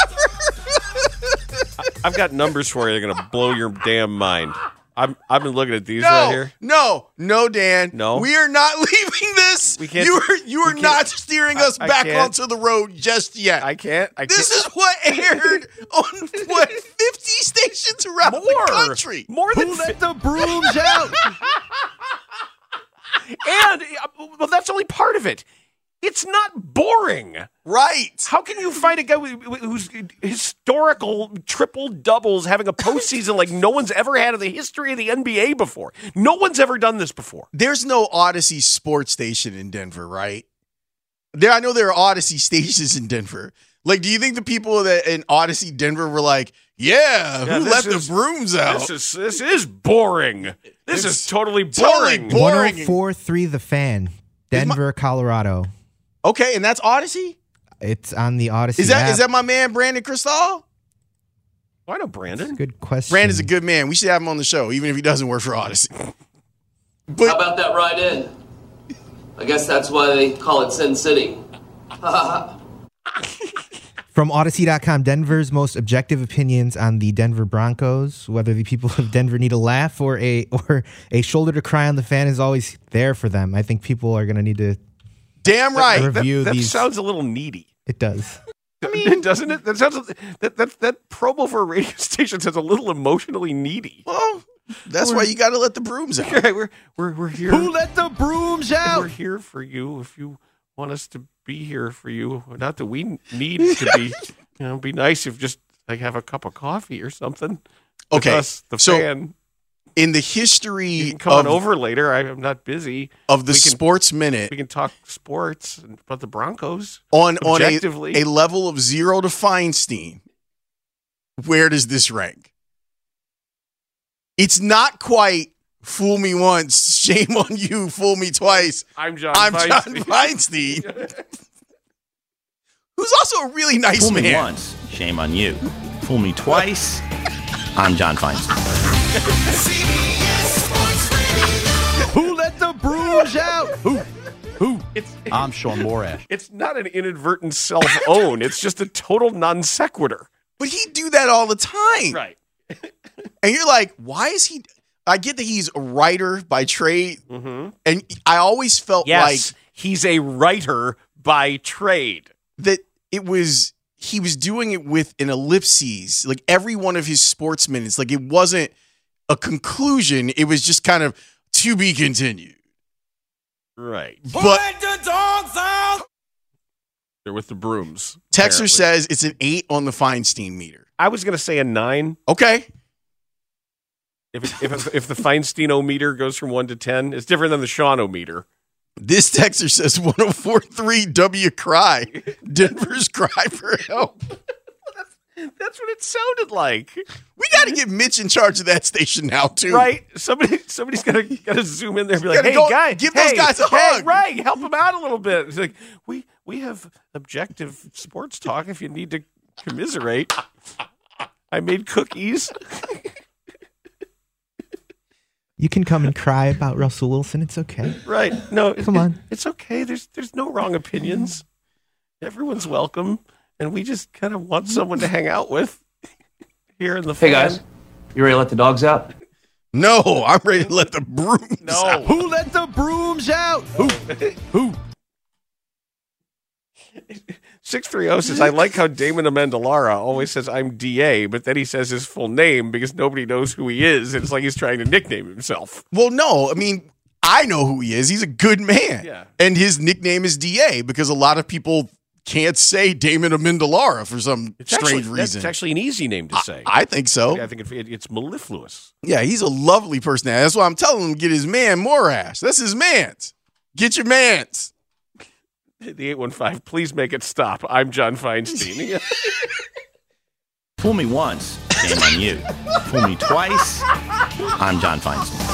[SPEAKER 6] ever.
[SPEAKER 4] I've got numbers for you that are going to blow your damn mind. I'm, I've been looking at these
[SPEAKER 6] no,
[SPEAKER 4] right here.
[SPEAKER 6] no, no, Dan.
[SPEAKER 4] No?
[SPEAKER 6] we are not leaving this.
[SPEAKER 4] We can't-
[SPEAKER 6] You are you are
[SPEAKER 4] we can't-
[SPEAKER 6] not steering us
[SPEAKER 4] I- I
[SPEAKER 6] back
[SPEAKER 4] can't.
[SPEAKER 6] onto the road just yet.
[SPEAKER 4] I can't. I
[SPEAKER 6] this
[SPEAKER 4] can't.
[SPEAKER 6] is what aired on what fifty stations around the country.
[SPEAKER 4] More than
[SPEAKER 18] Who let the brooms out?
[SPEAKER 4] And uh, well, that's only part of it. It's not boring,
[SPEAKER 6] right?
[SPEAKER 4] How can you find a guy who- who's historical triple doubles having a postseason like no one's ever had in the history of the N B A before? No one's ever done this before.
[SPEAKER 6] There's no Odyssey sports station in Denver, right? There, I know there are Odyssey stations in Denver. Like, do you think the people that in Odyssey Denver were like, "Yeah,
[SPEAKER 4] Yeah,
[SPEAKER 6] who
[SPEAKER 4] this
[SPEAKER 6] let
[SPEAKER 4] is-
[SPEAKER 6] the brooms out?"
[SPEAKER 4] This is this is boring. This
[SPEAKER 6] It's
[SPEAKER 4] is totally
[SPEAKER 6] totally
[SPEAKER 4] boring.
[SPEAKER 6] boring.
[SPEAKER 11] one oh four point three The Fan, Denver, Colorado.
[SPEAKER 6] Okay, and that's Odyssey.
[SPEAKER 11] It's on the Odyssey
[SPEAKER 6] Is that
[SPEAKER 11] app.
[SPEAKER 6] is that my man Brandon Cristal?
[SPEAKER 4] Why no Brandon?
[SPEAKER 11] Good question.
[SPEAKER 6] Brandon's a good man. We should have him on the show, even if he doesn't work for Odyssey. But
[SPEAKER 21] How about that ride in? I guess that's why they call it Sin City.
[SPEAKER 11] From Odyssey dot com, Denver's most objective opinions on the Denver Broncos. Whether the people of Denver need a laugh or a or a shoulder to cry on, the Fan is always there for them. I think people are going to need to
[SPEAKER 6] damn right.
[SPEAKER 4] That,
[SPEAKER 11] review
[SPEAKER 4] that
[SPEAKER 11] these.
[SPEAKER 4] sounds a little needy.
[SPEAKER 11] It does.
[SPEAKER 4] I mean, doesn't it? That sounds that that that promo for a radio station sounds a little emotionally needy.
[SPEAKER 6] Well, that's why you got to let the brooms out.
[SPEAKER 4] Okay, we're we're we're here.
[SPEAKER 18] Who let the brooms
[SPEAKER 4] We're
[SPEAKER 18] out?
[SPEAKER 4] here for you if you want us to be here for you. Not that we need to be. You know, it'd be nice if just like have a cup of coffee or something. With
[SPEAKER 6] Okay,
[SPEAKER 4] us, the
[SPEAKER 6] so-
[SPEAKER 4] fan.
[SPEAKER 6] in the history
[SPEAKER 4] You can come
[SPEAKER 6] of,
[SPEAKER 4] on over later. I, I'm not busy.
[SPEAKER 6] of the
[SPEAKER 4] We can-
[SPEAKER 6] Sports Minute
[SPEAKER 4] We can talk sports and about the Broncos.
[SPEAKER 6] on, on a,
[SPEAKER 4] objectively.
[SPEAKER 6] a level of zero to Feinstein. Where does this rank? It's not quite fool me once, shame on you, fool me twice.
[SPEAKER 4] I'm John
[SPEAKER 6] I'm
[SPEAKER 4] Feinstein.
[SPEAKER 6] John Feinstein. Who's also a really nice
[SPEAKER 1] Fool
[SPEAKER 6] man.
[SPEAKER 1] me once, shame on you. Fool me twice, I'm John Feinstein.
[SPEAKER 18] Who let the brooms out? Who? Who?
[SPEAKER 4] It's,
[SPEAKER 18] I'm Sean Morash.
[SPEAKER 4] it's not an inadvertent self-own. It's just a total non sequitur.
[SPEAKER 6] But he do that all the time.
[SPEAKER 4] Right.
[SPEAKER 6] And you're like, why is he? I get that he's a writer by trade.
[SPEAKER 4] Mm-hmm.
[SPEAKER 6] And I always felt
[SPEAKER 4] Yes,
[SPEAKER 6] like
[SPEAKER 4] he's a writer by trade.
[SPEAKER 6] that it was, he was doing it with an ellipses. Like every one of his sports minutes, like it wasn't a conclusion. It was just kind of to be continued.
[SPEAKER 4] Right.
[SPEAKER 6] But
[SPEAKER 5] the dogs out.
[SPEAKER 4] They're with the brooms.
[SPEAKER 6] Texter
[SPEAKER 4] apparently.
[SPEAKER 6] says it's an eight on the Feinstein meter.
[SPEAKER 4] I was going to say a nine.
[SPEAKER 6] Okay.
[SPEAKER 4] If it, if if the Feinstein-o-meter goes from one to ten, it's different than the Sean-o-meter.
[SPEAKER 6] This texter says one oh four point three W cry. Denver's cry for help.
[SPEAKER 4] That's what it sounded like.
[SPEAKER 6] We got to get Mitch in charge of that station now, too.
[SPEAKER 4] Right? Somebody, somebody's got to got to zoom in there and be like,
[SPEAKER 6] Gotta
[SPEAKER 4] "Hey,
[SPEAKER 6] go-
[SPEAKER 4] guy,
[SPEAKER 6] give those
[SPEAKER 4] hey,
[SPEAKER 6] guys a
[SPEAKER 4] hey,
[SPEAKER 6] hug."
[SPEAKER 4] right? Help them out a little bit." It's like we we have objective sports talk. If you need to commiserate, I made cookies.
[SPEAKER 11] You can come and cry about Russell Wilson. It's okay.
[SPEAKER 4] Right? No,
[SPEAKER 11] Come
[SPEAKER 4] it-
[SPEAKER 11] on.
[SPEAKER 4] It's okay. There's there's no wrong opinions. Everyone's welcome, and we just kind of want someone to hang out with here in the
[SPEAKER 21] Hey
[SPEAKER 4] fan.
[SPEAKER 21] guys, you ready to let the dogs out?
[SPEAKER 6] No, I'm ready to let the brooms
[SPEAKER 4] No.
[SPEAKER 6] out.
[SPEAKER 18] Who let the brooms out? Who? Who?
[SPEAKER 4] six three zero says, I like how Damon Amendolara always says, I'm D A, but then he says his full name because nobody knows who he is. It's like he's trying to nickname himself.
[SPEAKER 6] Well, no, I mean, I know who he is. He's a good man.
[SPEAKER 4] Yeah.
[SPEAKER 6] And his nickname is D A because a lot of people can't say Damon Amendolara for some
[SPEAKER 4] It's
[SPEAKER 6] strange
[SPEAKER 4] actually,
[SPEAKER 6] reason.
[SPEAKER 4] It's actually an easy name to say.
[SPEAKER 6] I think so.
[SPEAKER 4] I think it, it, it's mellifluous.
[SPEAKER 6] Yeah, he's a lovely personality. That's why I'm telling him to get his man Morash. That's his man's. Get your man's.
[SPEAKER 4] The eight one five, please make it stop. I'm John Feinstein.
[SPEAKER 1] Fool me once, shame on you. Fool me twice, I'm John Feinstein.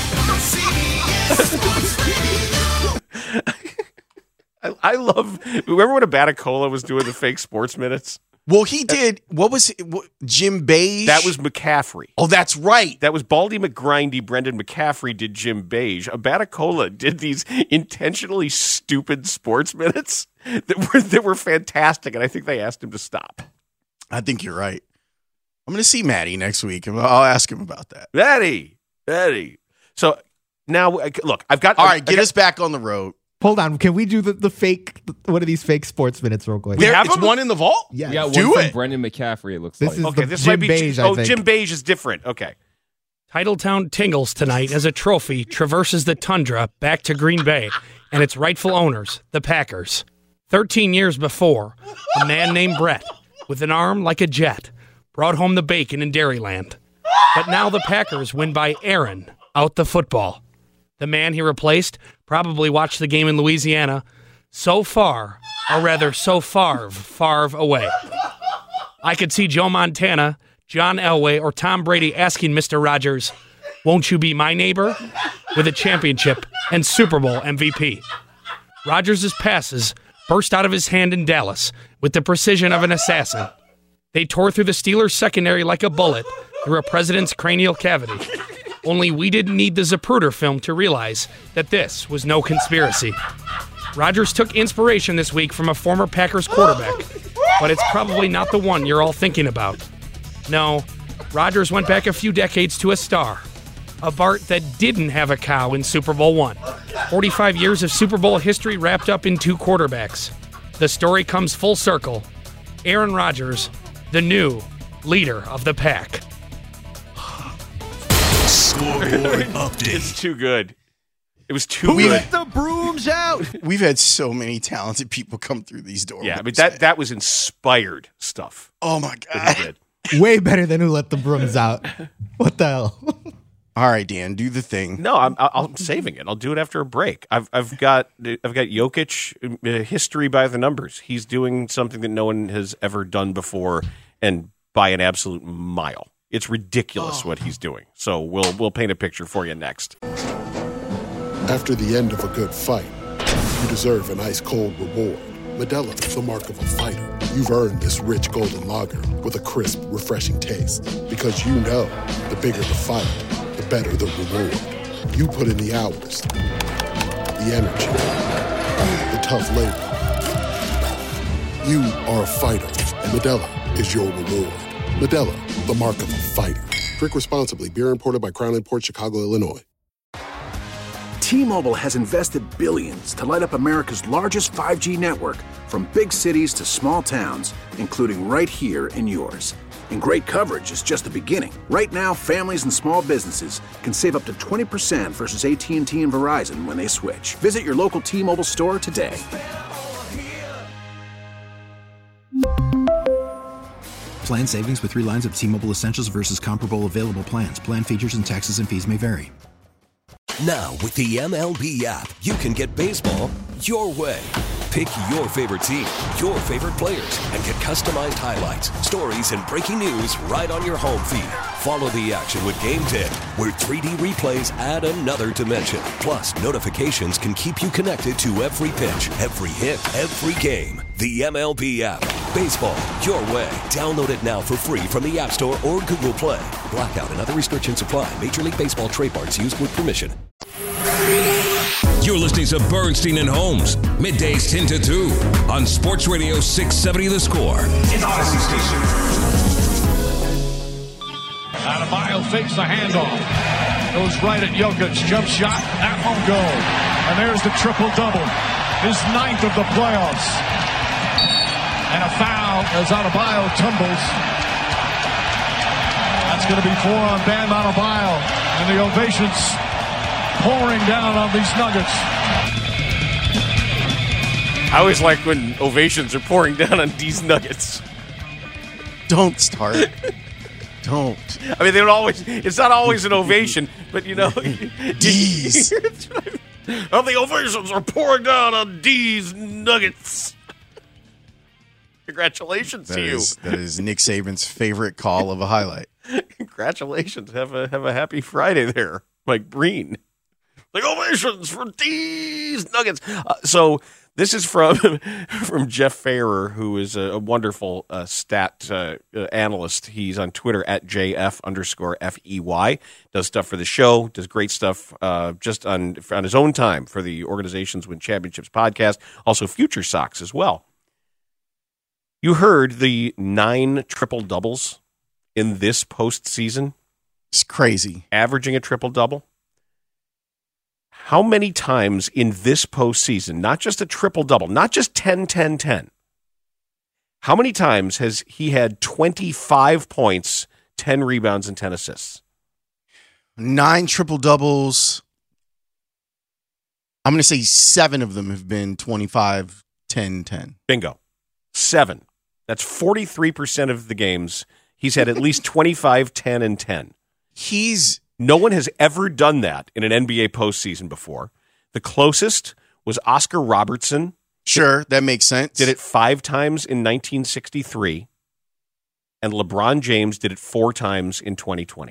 [SPEAKER 4] I, I love, remember when Abaticola was doing the fake sports minutes?
[SPEAKER 6] Well, he did. What was it? What, Jim Beige?
[SPEAKER 4] That was McCaffrey.
[SPEAKER 6] Oh, that's right.
[SPEAKER 4] That was Baldy McGrindy. Brendan McCaffrey did Jim Beige. Abaticola did these intentionally stupid sports minutes that were that were fantastic, and I think they asked him to stop.
[SPEAKER 6] I think you're right. I'm going to see Maddie next week, and I'll ask him about that.
[SPEAKER 4] Maddie, Maddie. So now, look, I've got.
[SPEAKER 6] All right, get
[SPEAKER 4] got,
[SPEAKER 6] us back on the road.
[SPEAKER 11] Hold on. Can we do the, the fake, one of these fake sports minutes real quick?
[SPEAKER 6] There,
[SPEAKER 4] have
[SPEAKER 6] it's
[SPEAKER 4] them?
[SPEAKER 6] one in the vault?
[SPEAKER 11] Yeah.
[SPEAKER 12] We got
[SPEAKER 6] Do
[SPEAKER 12] one from
[SPEAKER 6] it.
[SPEAKER 12] Brendan McCaffrey, it looks
[SPEAKER 11] This
[SPEAKER 12] like.
[SPEAKER 11] is
[SPEAKER 4] Okay,
[SPEAKER 11] the
[SPEAKER 4] this
[SPEAKER 11] Jim
[SPEAKER 4] might be.
[SPEAKER 11] Beige, I
[SPEAKER 4] oh,
[SPEAKER 11] think.
[SPEAKER 4] Jim Beige is different. Okay.
[SPEAKER 22] Titletown tingles tonight as a trophy traverses the tundra back to Green Bay and its rightful owners, the Packers. Thirteen years before, a man named Brett, with an arm like a jet, brought home the bacon in Dairyland. But now the Packers win by Aaron out the football. The man he replaced probably watched the game in Louisiana so far, or rather so far, far away. I could see Joe Montana, John Elway, or Tom Brady asking Mister Rogers, won't you be my neighbor? With a championship and Super Bowl M V P. Rogers' passes burst out of his hand in Dallas with the precision of an assassin. They tore through the Steelers' secondary like a bullet through a president's cranial cavity. Only we didn't need the Zapruder film to realize that this was no conspiracy. Rodgers took inspiration this week from a former Packers quarterback, but it's probably not the one you're all thinking about. No, Rodgers went back a few decades to a star, a Bart that didn't have a cow in Super Bowl one. forty-five years of Super Bowl history wrapped up in two quarterbacks. The story comes full circle. Aaron Rodgers, the new leader of the pack.
[SPEAKER 3] Scoreboard update.
[SPEAKER 4] It's too good. It was too
[SPEAKER 6] We
[SPEAKER 4] good.
[SPEAKER 6] let
[SPEAKER 18] the brooms out.
[SPEAKER 6] We've had so many talented people come through these doors.
[SPEAKER 4] Yeah, I mean that that was inspired stuff.
[SPEAKER 6] Oh my
[SPEAKER 4] that he
[SPEAKER 6] god.
[SPEAKER 4] did.
[SPEAKER 11] Way better than who let the brooms out. What the hell?
[SPEAKER 6] All right, Dan, do the thing.
[SPEAKER 4] No, I'm, I'm saving it. I'll do it after a break. I've I've got I've got Jokic uh, history by the numbers. He's doing something that no one has ever done before, and by an absolute mile. It's ridiculous oh. what he's doing. So we'll we'll paint a picture for you next.
[SPEAKER 7] After the end of a good fight, you deserve an ice-cold reward. Modelo is the mark of a fighter. You've earned this rich golden lager with a crisp, refreshing taste. Because you know, the bigger the fight, the better the reward. You put in the hours, the energy, the tough labor. You are a fighter, and Modelo is your reward. Modelo, the mark of a fighter. Drink responsibly. Beer imported by Crown Imports, Chicago, Illinois.
[SPEAKER 8] T-Mobile has invested billions to light up America's largest five G network, from big cities to small towns, including right here in yours. And great coverage is just the beginning. Right now, families and small businesses can save up to twenty percent versus A T and T and Verizon when they switch. Visit your local T-Mobile store today.
[SPEAKER 23] Plan savings with three lines of T-Mobile Essentials versus comparable available plans. Plan features and taxes and fees may vary.
[SPEAKER 3] Now, with the M L B app, you can get baseball your way. Pick your favorite team, your favorite players, and get customized highlights, stories, and breaking news right on your home feed. Follow the action with Game ten, where three D replays add another dimension. Plus, notifications can keep you connected to every pitch, every hit, every game. The M L B app. Baseball your way. Download it now for free from the App Store or Google Play. Blackout and other restrictions apply. Major League Baseball trademarks used with permission. You're listening to Bernstein and Holmes, middays ten to two on Sports Radio six seventy The Score. It's Odyssey Station.
[SPEAKER 17] Adebayo fakes the handoff. Goes right at Jokic. Jump shot. That won't go. And there's the triple-double. His ninth of the playoffs. And a foul as Adebayo tumbles. That's going to be four on Bam Adebayo. And the ovations pouring down on these Nuggets.
[SPEAKER 4] I always like when ovations are pouring down on these Nuggets.
[SPEAKER 6] Don't start. Don't.
[SPEAKER 4] I mean, they don't always. It's not always an ovation, but you know,
[SPEAKER 6] D's.
[SPEAKER 4] Well, the ovations are pouring down on D's Nuggets. Congratulations
[SPEAKER 6] That
[SPEAKER 4] to you.
[SPEAKER 6] is, that is Nick Saban's favorite call of a highlight.
[SPEAKER 4] Congratulations. Have a have a happy Friday there, Mike Breen. Like ovations for these Nuggets. Uh, so this is from from Jeff Farrer, who is a, a wonderful uh, stat uh, uh, analyst. He's on Twitter at J F underscore F E Y. Does stuff for the show. Does great stuff uh, just on on his own time for the Organizations Win Championships podcast. Also Future Sox as well. You heard the nine triple doubles in this postseason.
[SPEAKER 6] It's crazy.
[SPEAKER 4] Averaging a triple double. How many times in this postseason, not just a triple-double, not just ten, ten, ten, how many times has he had twenty-five points, ten rebounds, and ten assists?
[SPEAKER 6] Nine triple-doubles. I'm going to say seven of them have been twenty-five, ten, ten.
[SPEAKER 4] Bingo. Seven. That's forty-three percent of the games. He's had at least twenty-five, ten, and ten.
[SPEAKER 6] He's...
[SPEAKER 4] No one has ever done that in an N B A postseason before. The closest was Oscar Robertson.
[SPEAKER 6] Sure, that makes sense.
[SPEAKER 4] Did it five times in nineteen sixty-three, and LeBron James did it four times in twenty twenty.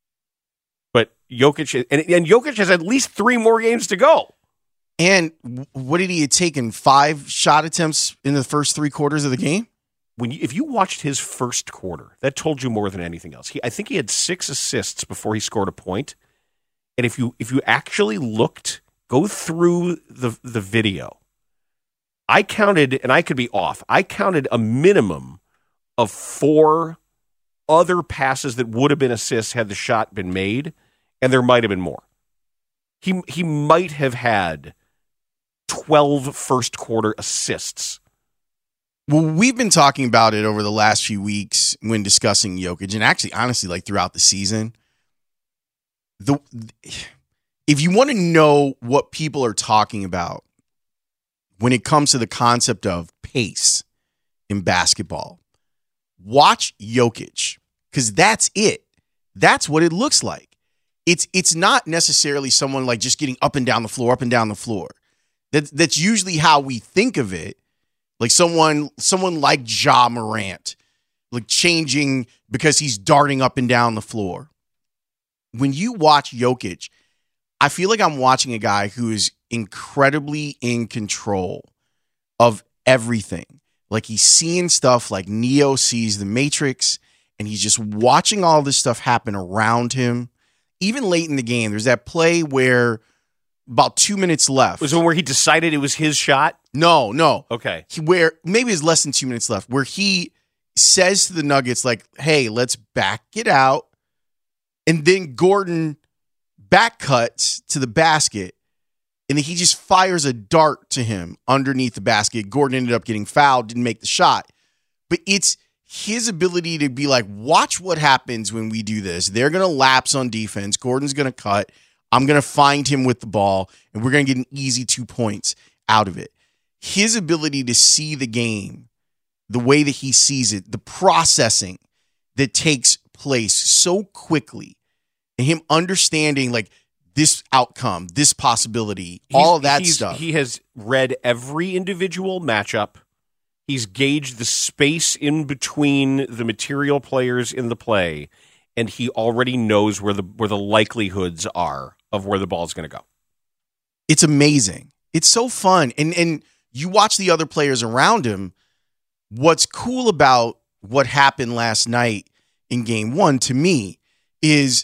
[SPEAKER 4] But Jokic, and, and Jokic has at least three more games to go.
[SPEAKER 6] And what did he have taken? Five shot attempts in the first three quarters of the game?
[SPEAKER 4] When you, if you watched his first quarter, that told you more than anything else. He, I think he had six assists before he scored a point. And if you if you actually looked, go through the the video, I counted, and I could be off, I counted a minimum of four other passes that would have been assists had the shot been made, and there might have been more. He he might have had twelve first quarter assists.
[SPEAKER 6] Well, we've been talking about it over the last few weeks when discussing Jokic, and actually, honestly, like throughout the season. The if you want to know what people are talking about when it comes to the concept of pace in basketball, watch Jokic, because that's it. That's what it looks like. it's it's not necessarily someone like just getting up and down the floor, up and down the floor. That that's usually how we think of it. Like someone someone like Ja Morant, like changing because he's darting up and down the floor. When you watch Jokic, I feel like I'm watching a guy who is incredibly in control of everything. Like he's seeing stuff like Neo sees the Matrix, and he's just watching all this stuff happen around him. Even late in the game, there's that play where about two minutes left.
[SPEAKER 4] Was it where he decided it was his shot?
[SPEAKER 6] No, no.
[SPEAKER 4] Okay.
[SPEAKER 6] He, where maybe it's less than two minutes left, where he says to the Nuggets, like, hey, let's back it out. And then Gordon back cuts to the basket, and then he just fires a dart to him underneath the basket. Gordon ended up getting fouled, didn't make the shot. But it's his ability to be like, watch what happens when we do this. They're going to lapse on defense. Gordon's going to cut. I'm going to find him with the ball, and we're going to get an easy two points out of it. His ability to see the game, the way that he sees it, the processing that takes place so quickly, and him understanding like this outcome, this possibility,
[SPEAKER 4] He's-
[SPEAKER 6] all of that
[SPEAKER 4] he's-
[SPEAKER 6] stuff.
[SPEAKER 4] He has read every individual matchup. He's gauged the space in between the material players in the play, and he already knows where the where the likelihoods are of where the ball is going to go.
[SPEAKER 6] It's amazing. It's so fun. And and you watch the other players around him. What's cool about what happened last night in game one to me is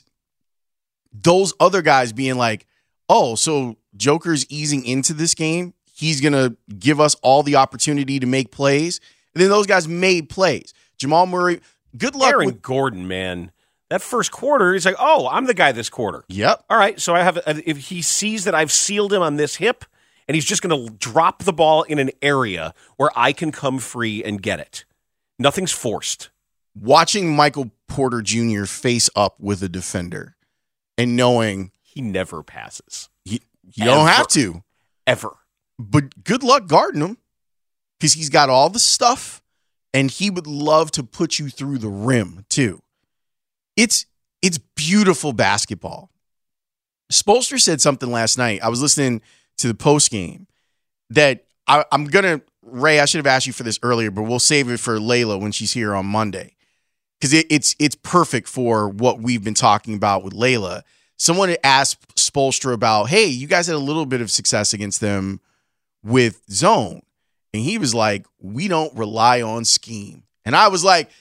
[SPEAKER 6] those other guys being like, oh, so Joker's easing into this game. He's going to give us all the opportunity to make plays. And then those guys made plays. Jamal Murray, good luck
[SPEAKER 4] Aaron
[SPEAKER 6] with
[SPEAKER 4] Gordon, man. That first quarter, he's like, oh, I'm the guy this quarter.
[SPEAKER 6] Yep.
[SPEAKER 4] All right, so I have. A, if he sees that I've sealed him on this hip, and he's just going to drop the ball in an area where I can come free and get it. Nothing's forced.
[SPEAKER 6] watching Michael Porter Junior face up with a defender and knowing
[SPEAKER 4] he never passes.
[SPEAKER 6] You, you don't have to.
[SPEAKER 4] Ever.
[SPEAKER 6] But good luck guarding him because he's got all the stuff and he would love to put you through the rim too. It's it's beautiful basketball. Spoelstra said something last night. I was listening to the post game that I, I'm going to, Ray, I should have asked you for this earlier, but we'll save it for Layla when she's here on Monday because it, it's it's perfect for what we've been talking about with Layla. Someone had asked Spoelstra about, hey, you guys had a little bit of success against them with zone. And he was like, we don't rely on scheme. And I was like,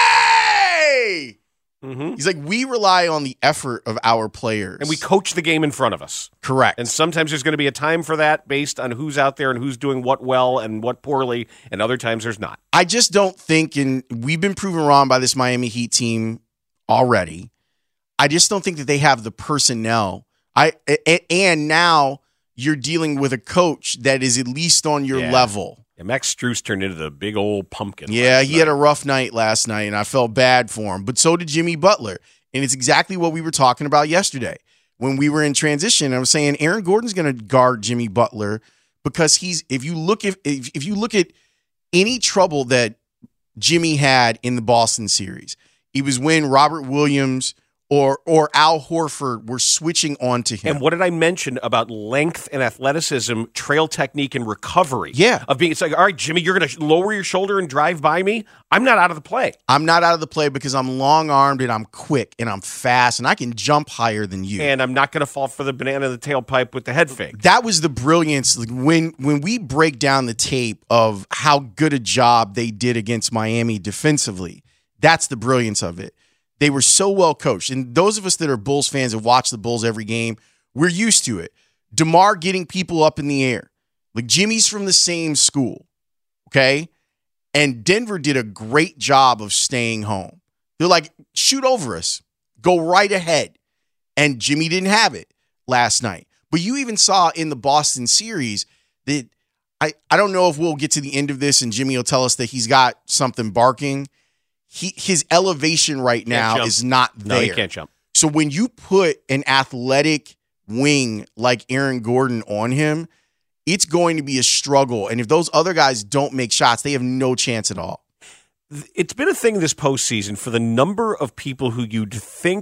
[SPEAKER 6] hey!
[SPEAKER 4] Mm-hmm.
[SPEAKER 6] He's like, we rely on the effort of our players.
[SPEAKER 4] And we coach the game in front of us.
[SPEAKER 6] Correct.
[SPEAKER 4] And sometimes there's going to be a time for that based on who's out there and who's doing what well and what poorly, and other times there's not.
[SPEAKER 6] I just don't think, and we've been proven wrong by this Miami Heat team already. I just don't think that they have the personnel. I And now you're dealing with a coach that is at least on your
[SPEAKER 4] Yeah.
[SPEAKER 6] level.
[SPEAKER 4] Yeah, Max Strus turned into the big old pumpkin.
[SPEAKER 6] Yeah, he had a rough night last night, and I felt bad for him. But so did Jimmy Butler. And it's exactly what we were talking about yesterday when we were in transition. I was saying Aaron Gordon's going to guard Jimmy Butler because he's if you look if, if if you look at any trouble that Jimmy had in the Boston series, it was when Robert Williams or or Al Horford were switching on to him.
[SPEAKER 4] And what did I mention about length and athleticism, trail technique, and recovery?
[SPEAKER 6] Yeah.
[SPEAKER 4] Of being, it's like, all right, Jimmy, you're going to lower your shoulder and drive by me? I'm not out of the play.
[SPEAKER 6] I'm not out of the play because I'm long-armed and I'm quick and I'm fast and I can jump higher than you.
[SPEAKER 4] And I'm not going to fall for the banana in the tailpipe with the head fake.
[SPEAKER 6] That was the brilliance. Like, when when we break down the tape of how good a job they did against Miami defensively, that's the brilliance of it. They were so well coached. And those of us that are Bulls fans and watch the Bulls every game, we're used to it. DeMar getting people up in the air. Like Jimmy's from the same school, okay? And Denver did a great job of staying home. They're like, shoot over us. Go right ahead. And Jimmy didn't have it last night. But you even saw in the Boston series that I, I don't know if we'll get to the end of this and Jimmy will tell us that he's got something barking. He his elevation right now
[SPEAKER 4] jump.
[SPEAKER 6] is not there.
[SPEAKER 4] No, he can't jump.
[SPEAKER 6] So when you put an athletic wing like Aaron Gordon on him, it's going to be a struggle. And if those other guys don't make shots, they have no chance at all.
[SPEAKER 4] It's been a thing this postseason for the number of people who you'd think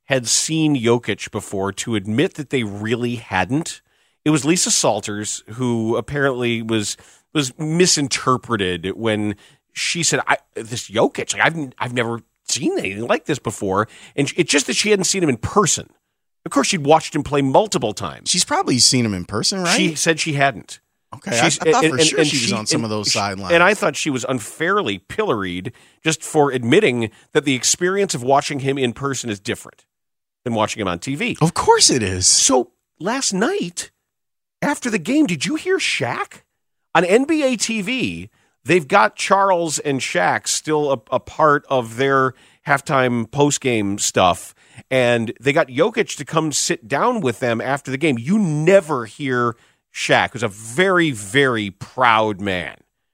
[SPEAKER 4] had seen Jokic before to admit that they really hadn't. It was Lisa Salters, who apparently was was misinterpreted when she said, I, "This Jokic, like, I've I've never seen anything like this before," and it's just that she hadn't seen him in person. Of course, she'd watched him play multiple times.
[SPEAKER 6] She's probably seen him in person, right?
[SPEAKER 4] She said she hadn't.
[SPEAKER 6] Okay, I, I thought and, for and, sure and she was on some
[SPEAKER 4] and,
[SPEAKER 6] of those sidelines.
[SPEAKER 4] And I thought she was unfairly pilloried just for admitting that the experience of watching him in person is different than watching him on T V.
[SPEAKER 6] Of course it is.
[SPEAKER 4] So last night, after the game, did you hear Shaq? On N B A T V, they've got Charles and Shaq still a, a part of their halftime postgame stuff, and they got Jokic to come sit down with them after the game. You never hear Shaq, who's a very, very proud man.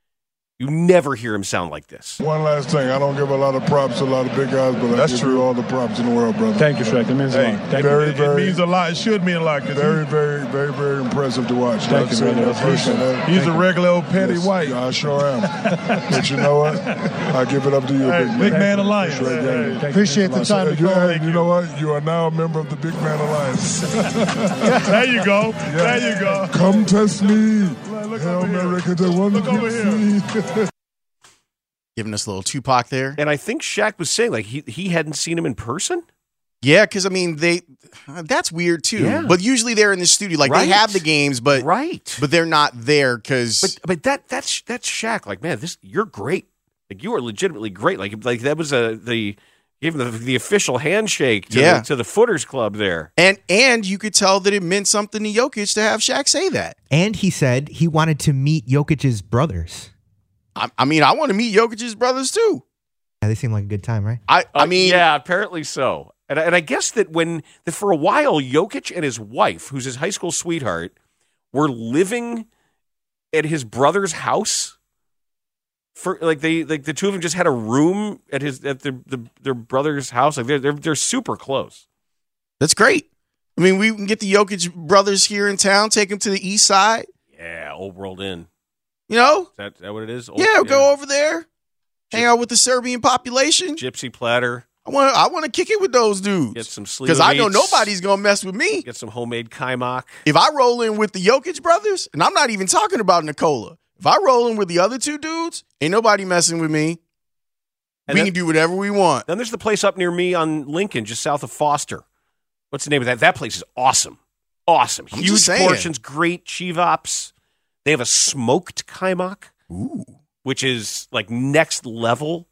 [SPEAKER 4] You never hear him sound like this.
[SPEAKER 9] One last thing. I don't give a lot of props to a lot of big guys, but
[SPEAKER 17] That's
[SPEAKER 9] I give
[SPEAKER 17] true.
[SPEAKER 9] you all the props in the world, brother.
[SPEAKER 17] Thank you, Shaq. It means
[SPEAKER 9] hey,
[SPEAKER 17] a lot. Thank
[SPEAKER 9] very,
[SPEAKER 17] you. It,
[SPEAKER 9] very,
[SPEAKER 17] it means a lot. It should mean a lot.
[SPEAKER 9] Very, very, very, very impressive to watch.
[SPEAKER 17] Thank you,
[SPEAKER 9] I've
[SPEAKER 17] brother.
[SPEAKER 9] seen that person.
[SPEAKER 17] He's, he's
[SPEAKER 9] Thank
[SPEAKER 17] a regular old petty
[SPEAKER 9] yes,
[SPEAKER 17] white.
[SPEAKER 9] I sure am. But you know what? I give it up to you,
[SPEAKER 17] Hey,
[SPEAKER 9] big man.
[SPEAKER 17] Big Man Alliance.
[SPEAKER 9] Right
[SPEAKER 17] Hey,
[SPEAKER 9] there.
[SPEAKER 17] hey, Appreciate the time to
[SPEAKER 9] You,
[SPEAKER 17] call.
[SPEAKER 9] hey, you know what? You are now a member of the Big Man Alliance.
[SPEAKER 17] There you go. There you go.
[SPEAKER 9] Come test me.
[SPEAKER 17] Look
[SPEAKER 9] Hail
[SPEAKER 17] over here.
[SPEAKER 9] America, the one
[SPEAKER 17] Look over
[SPEAKER 9] here.
[SPEAKER 6] Giving us a little Tupac there.
[SPEAKER 4] And I think Shaq was saying, like, he, he hadn't seen him in person?
[SPEAKER 6] Yeah, because, I mean, they that's weird, too.
[SPEAKER 4] Yeah.
[SPEAKER 6] But usually they're in the studio. Like,
[SPEAKER 4] Right.
[SPEAKER 6] they have the games, but
[SPEAKER 4] right.
[SPEAKER 6] but they're not there because...
[SPEAKER 4] But but that that's that's Shaq. Like, man, this you're great. Like, you are legitimately great. Like like that was a the gave him the, the official handshake to,
[SPEAKER 6] Yeah.
[SPEAKER 4] the, to the Footers Club there.
[SPEAKER 6] And and you could tell that it meant something to Jokic to have Shaq say that.
[SPEAKER 11] And he said he wanted to meet Jokic's brothers.
[SPEAKER 6] I, I mean, I want to meet Jokic's brothers, too.
[SPEAKER 11] Yeah, they seem like a good time, right?
[SPEAKER 6] I, I
[SPEAKER 4] Uh,
[SPEAKER 6] mean...
[SPEAKER 4] yeah, apparently so. And, I- and I guess that when that for a while, Jokic and his wife, who's his high school sweetheart, were living at his brother's house. For like they like the two of them just had a room at his at their the, their brother's house. Like they're they're they're super close.
[SPEAKER 6] That's great. I mean, we can get the Jokic brothers here in town, take them to the east side.
[SPEAKER 4] Yeah, Old World Inn.
[SPEAKER 6] You know?
[SPEAKER 4] Is that, is that what it is? Old,
[SPEAKER 6] Yeah, go over there, hang out with the Serbian population.
[SPEAKER 4] Gypsy platter.
[SPEAKER 6] I want I want to kick it with those dudes.
[SPEAKER 4] Get some
[SPEAKER 6] Because I know
[SPEAKER 4] Slivovic.
[SPEAKER 6] nobody's going to mess with me.
[SPEAKER 4] Get some homemade kaimak.
[SPEAKER 6] If I roll in with the Jokic brothers, and I'm not even talking about Nikola. If I roll in with the other two dudes, ain't nobody messing with me.
[SPEAKER 4] And
[SPEAKER 6] we
[SPEAKER 4] then-
[SPEAKER 6] can do whatever we want.
[SPEAKER 4] Then there's the place up near me on Lincoln, just south of Foster. What's the name of that? That place is awesome. Awesome.
[SPEAKER 6] I'm
[SPEAKER 4] Huge
[SPEAKER 6] just saying.
[SPEAKER 4] portions, great chivops. They have a smoked kaimak,
[SPEAKER 6] Ooh.
[SPEAKER 4] which is like next level.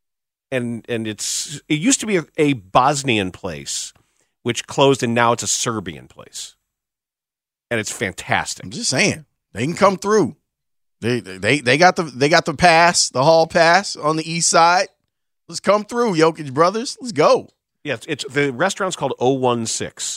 [SPEAKER 4] And and it's it used to be a, a Bosnian place, which closed, and now it's a Serbian place. And it's fantastic.
[SPEAKER 6] I'm just saying. They can come through. They they they got the they got the pass, the hall pass on the east side. Let's come through, Jokic brothers. Let's go.
[SPEAKER 4] Yeah, it's, it's the restaurant's called oh one six,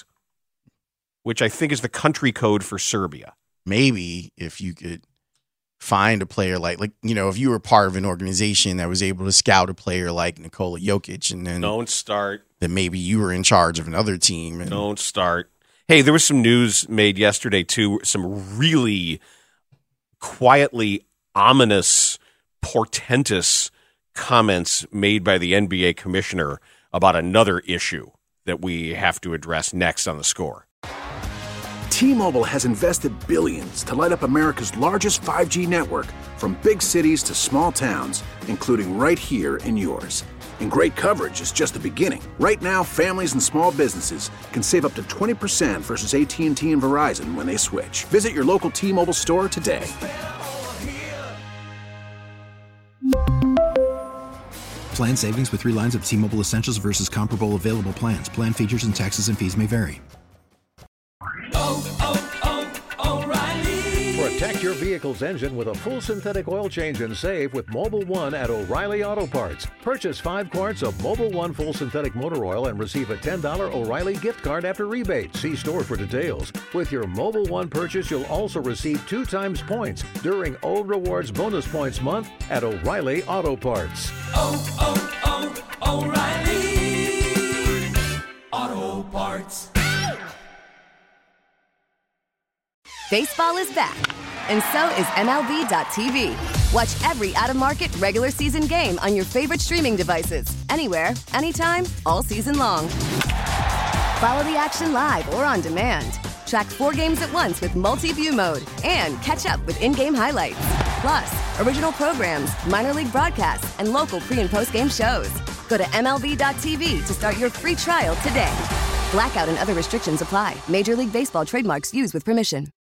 [SPEAKER 4] which I think is the country code for Serbia.
[SPEAKER 6] Maybe if you could find a player like like you know, if you were part of an organization that was able to scout a player like Nikola Jokic, and then
[SPEAKER 4] Don't start.
[SPEAKER 6] then maybe you were in charge of another team. And
[SPEAKER 4] Don't start. Hey, there was some news made yesterday, too. Some really quietly ominous, portentous comments made by the N B A commissioner about another issue that we have to address next on The Score.
[SPEAKER 8] T-Mobile has invested billions to light up America's largest five G network, from big cities to small towns, including right here in yours. And great coverage is just the beginning. Right now, families and small businesses can save up to twenty percent versus A T and T and Verizon when they switch. Visit your local T-Mobile store today.
[SPEAKER 23] Plan savings with three lines of T-Mobile Essentials versus comparable available plans. Plan features and taxes and fees may vary.
[SPEAKER 10] Protect your vehicle's engine with a full synthetic oil change and save with Mobile One at O'Reilly Auto Parts. Purchase five quarts of Mobile One full synthetic motor oil and receive a ten dollars O'Reilly gift card after rebate. See store for details. With your Mobile One purchase, you'll also receive two times points during O Rewards Bonus Points Month at O'Reilly Auto Parts.
[SPEAKER 5] Oh, oh, oh, O'Reilly Auto Parts.
[SPEAKER 13] Baseball is back, and so is M L B dot T V. Watch every out-of-market regular season game on your favorite streaming devices, anywhere, anytime, all season long. Follow the action live or on demand. Track four games at once with multi-view mode and catch up with in-game highlights. Plus, original programs, minor league broadcasts, and local pre- and post-game shows. Go to M L B dot T V to start your free trial today. Blackout and other restrictions apply. Major League Baseball trademarks used with permission.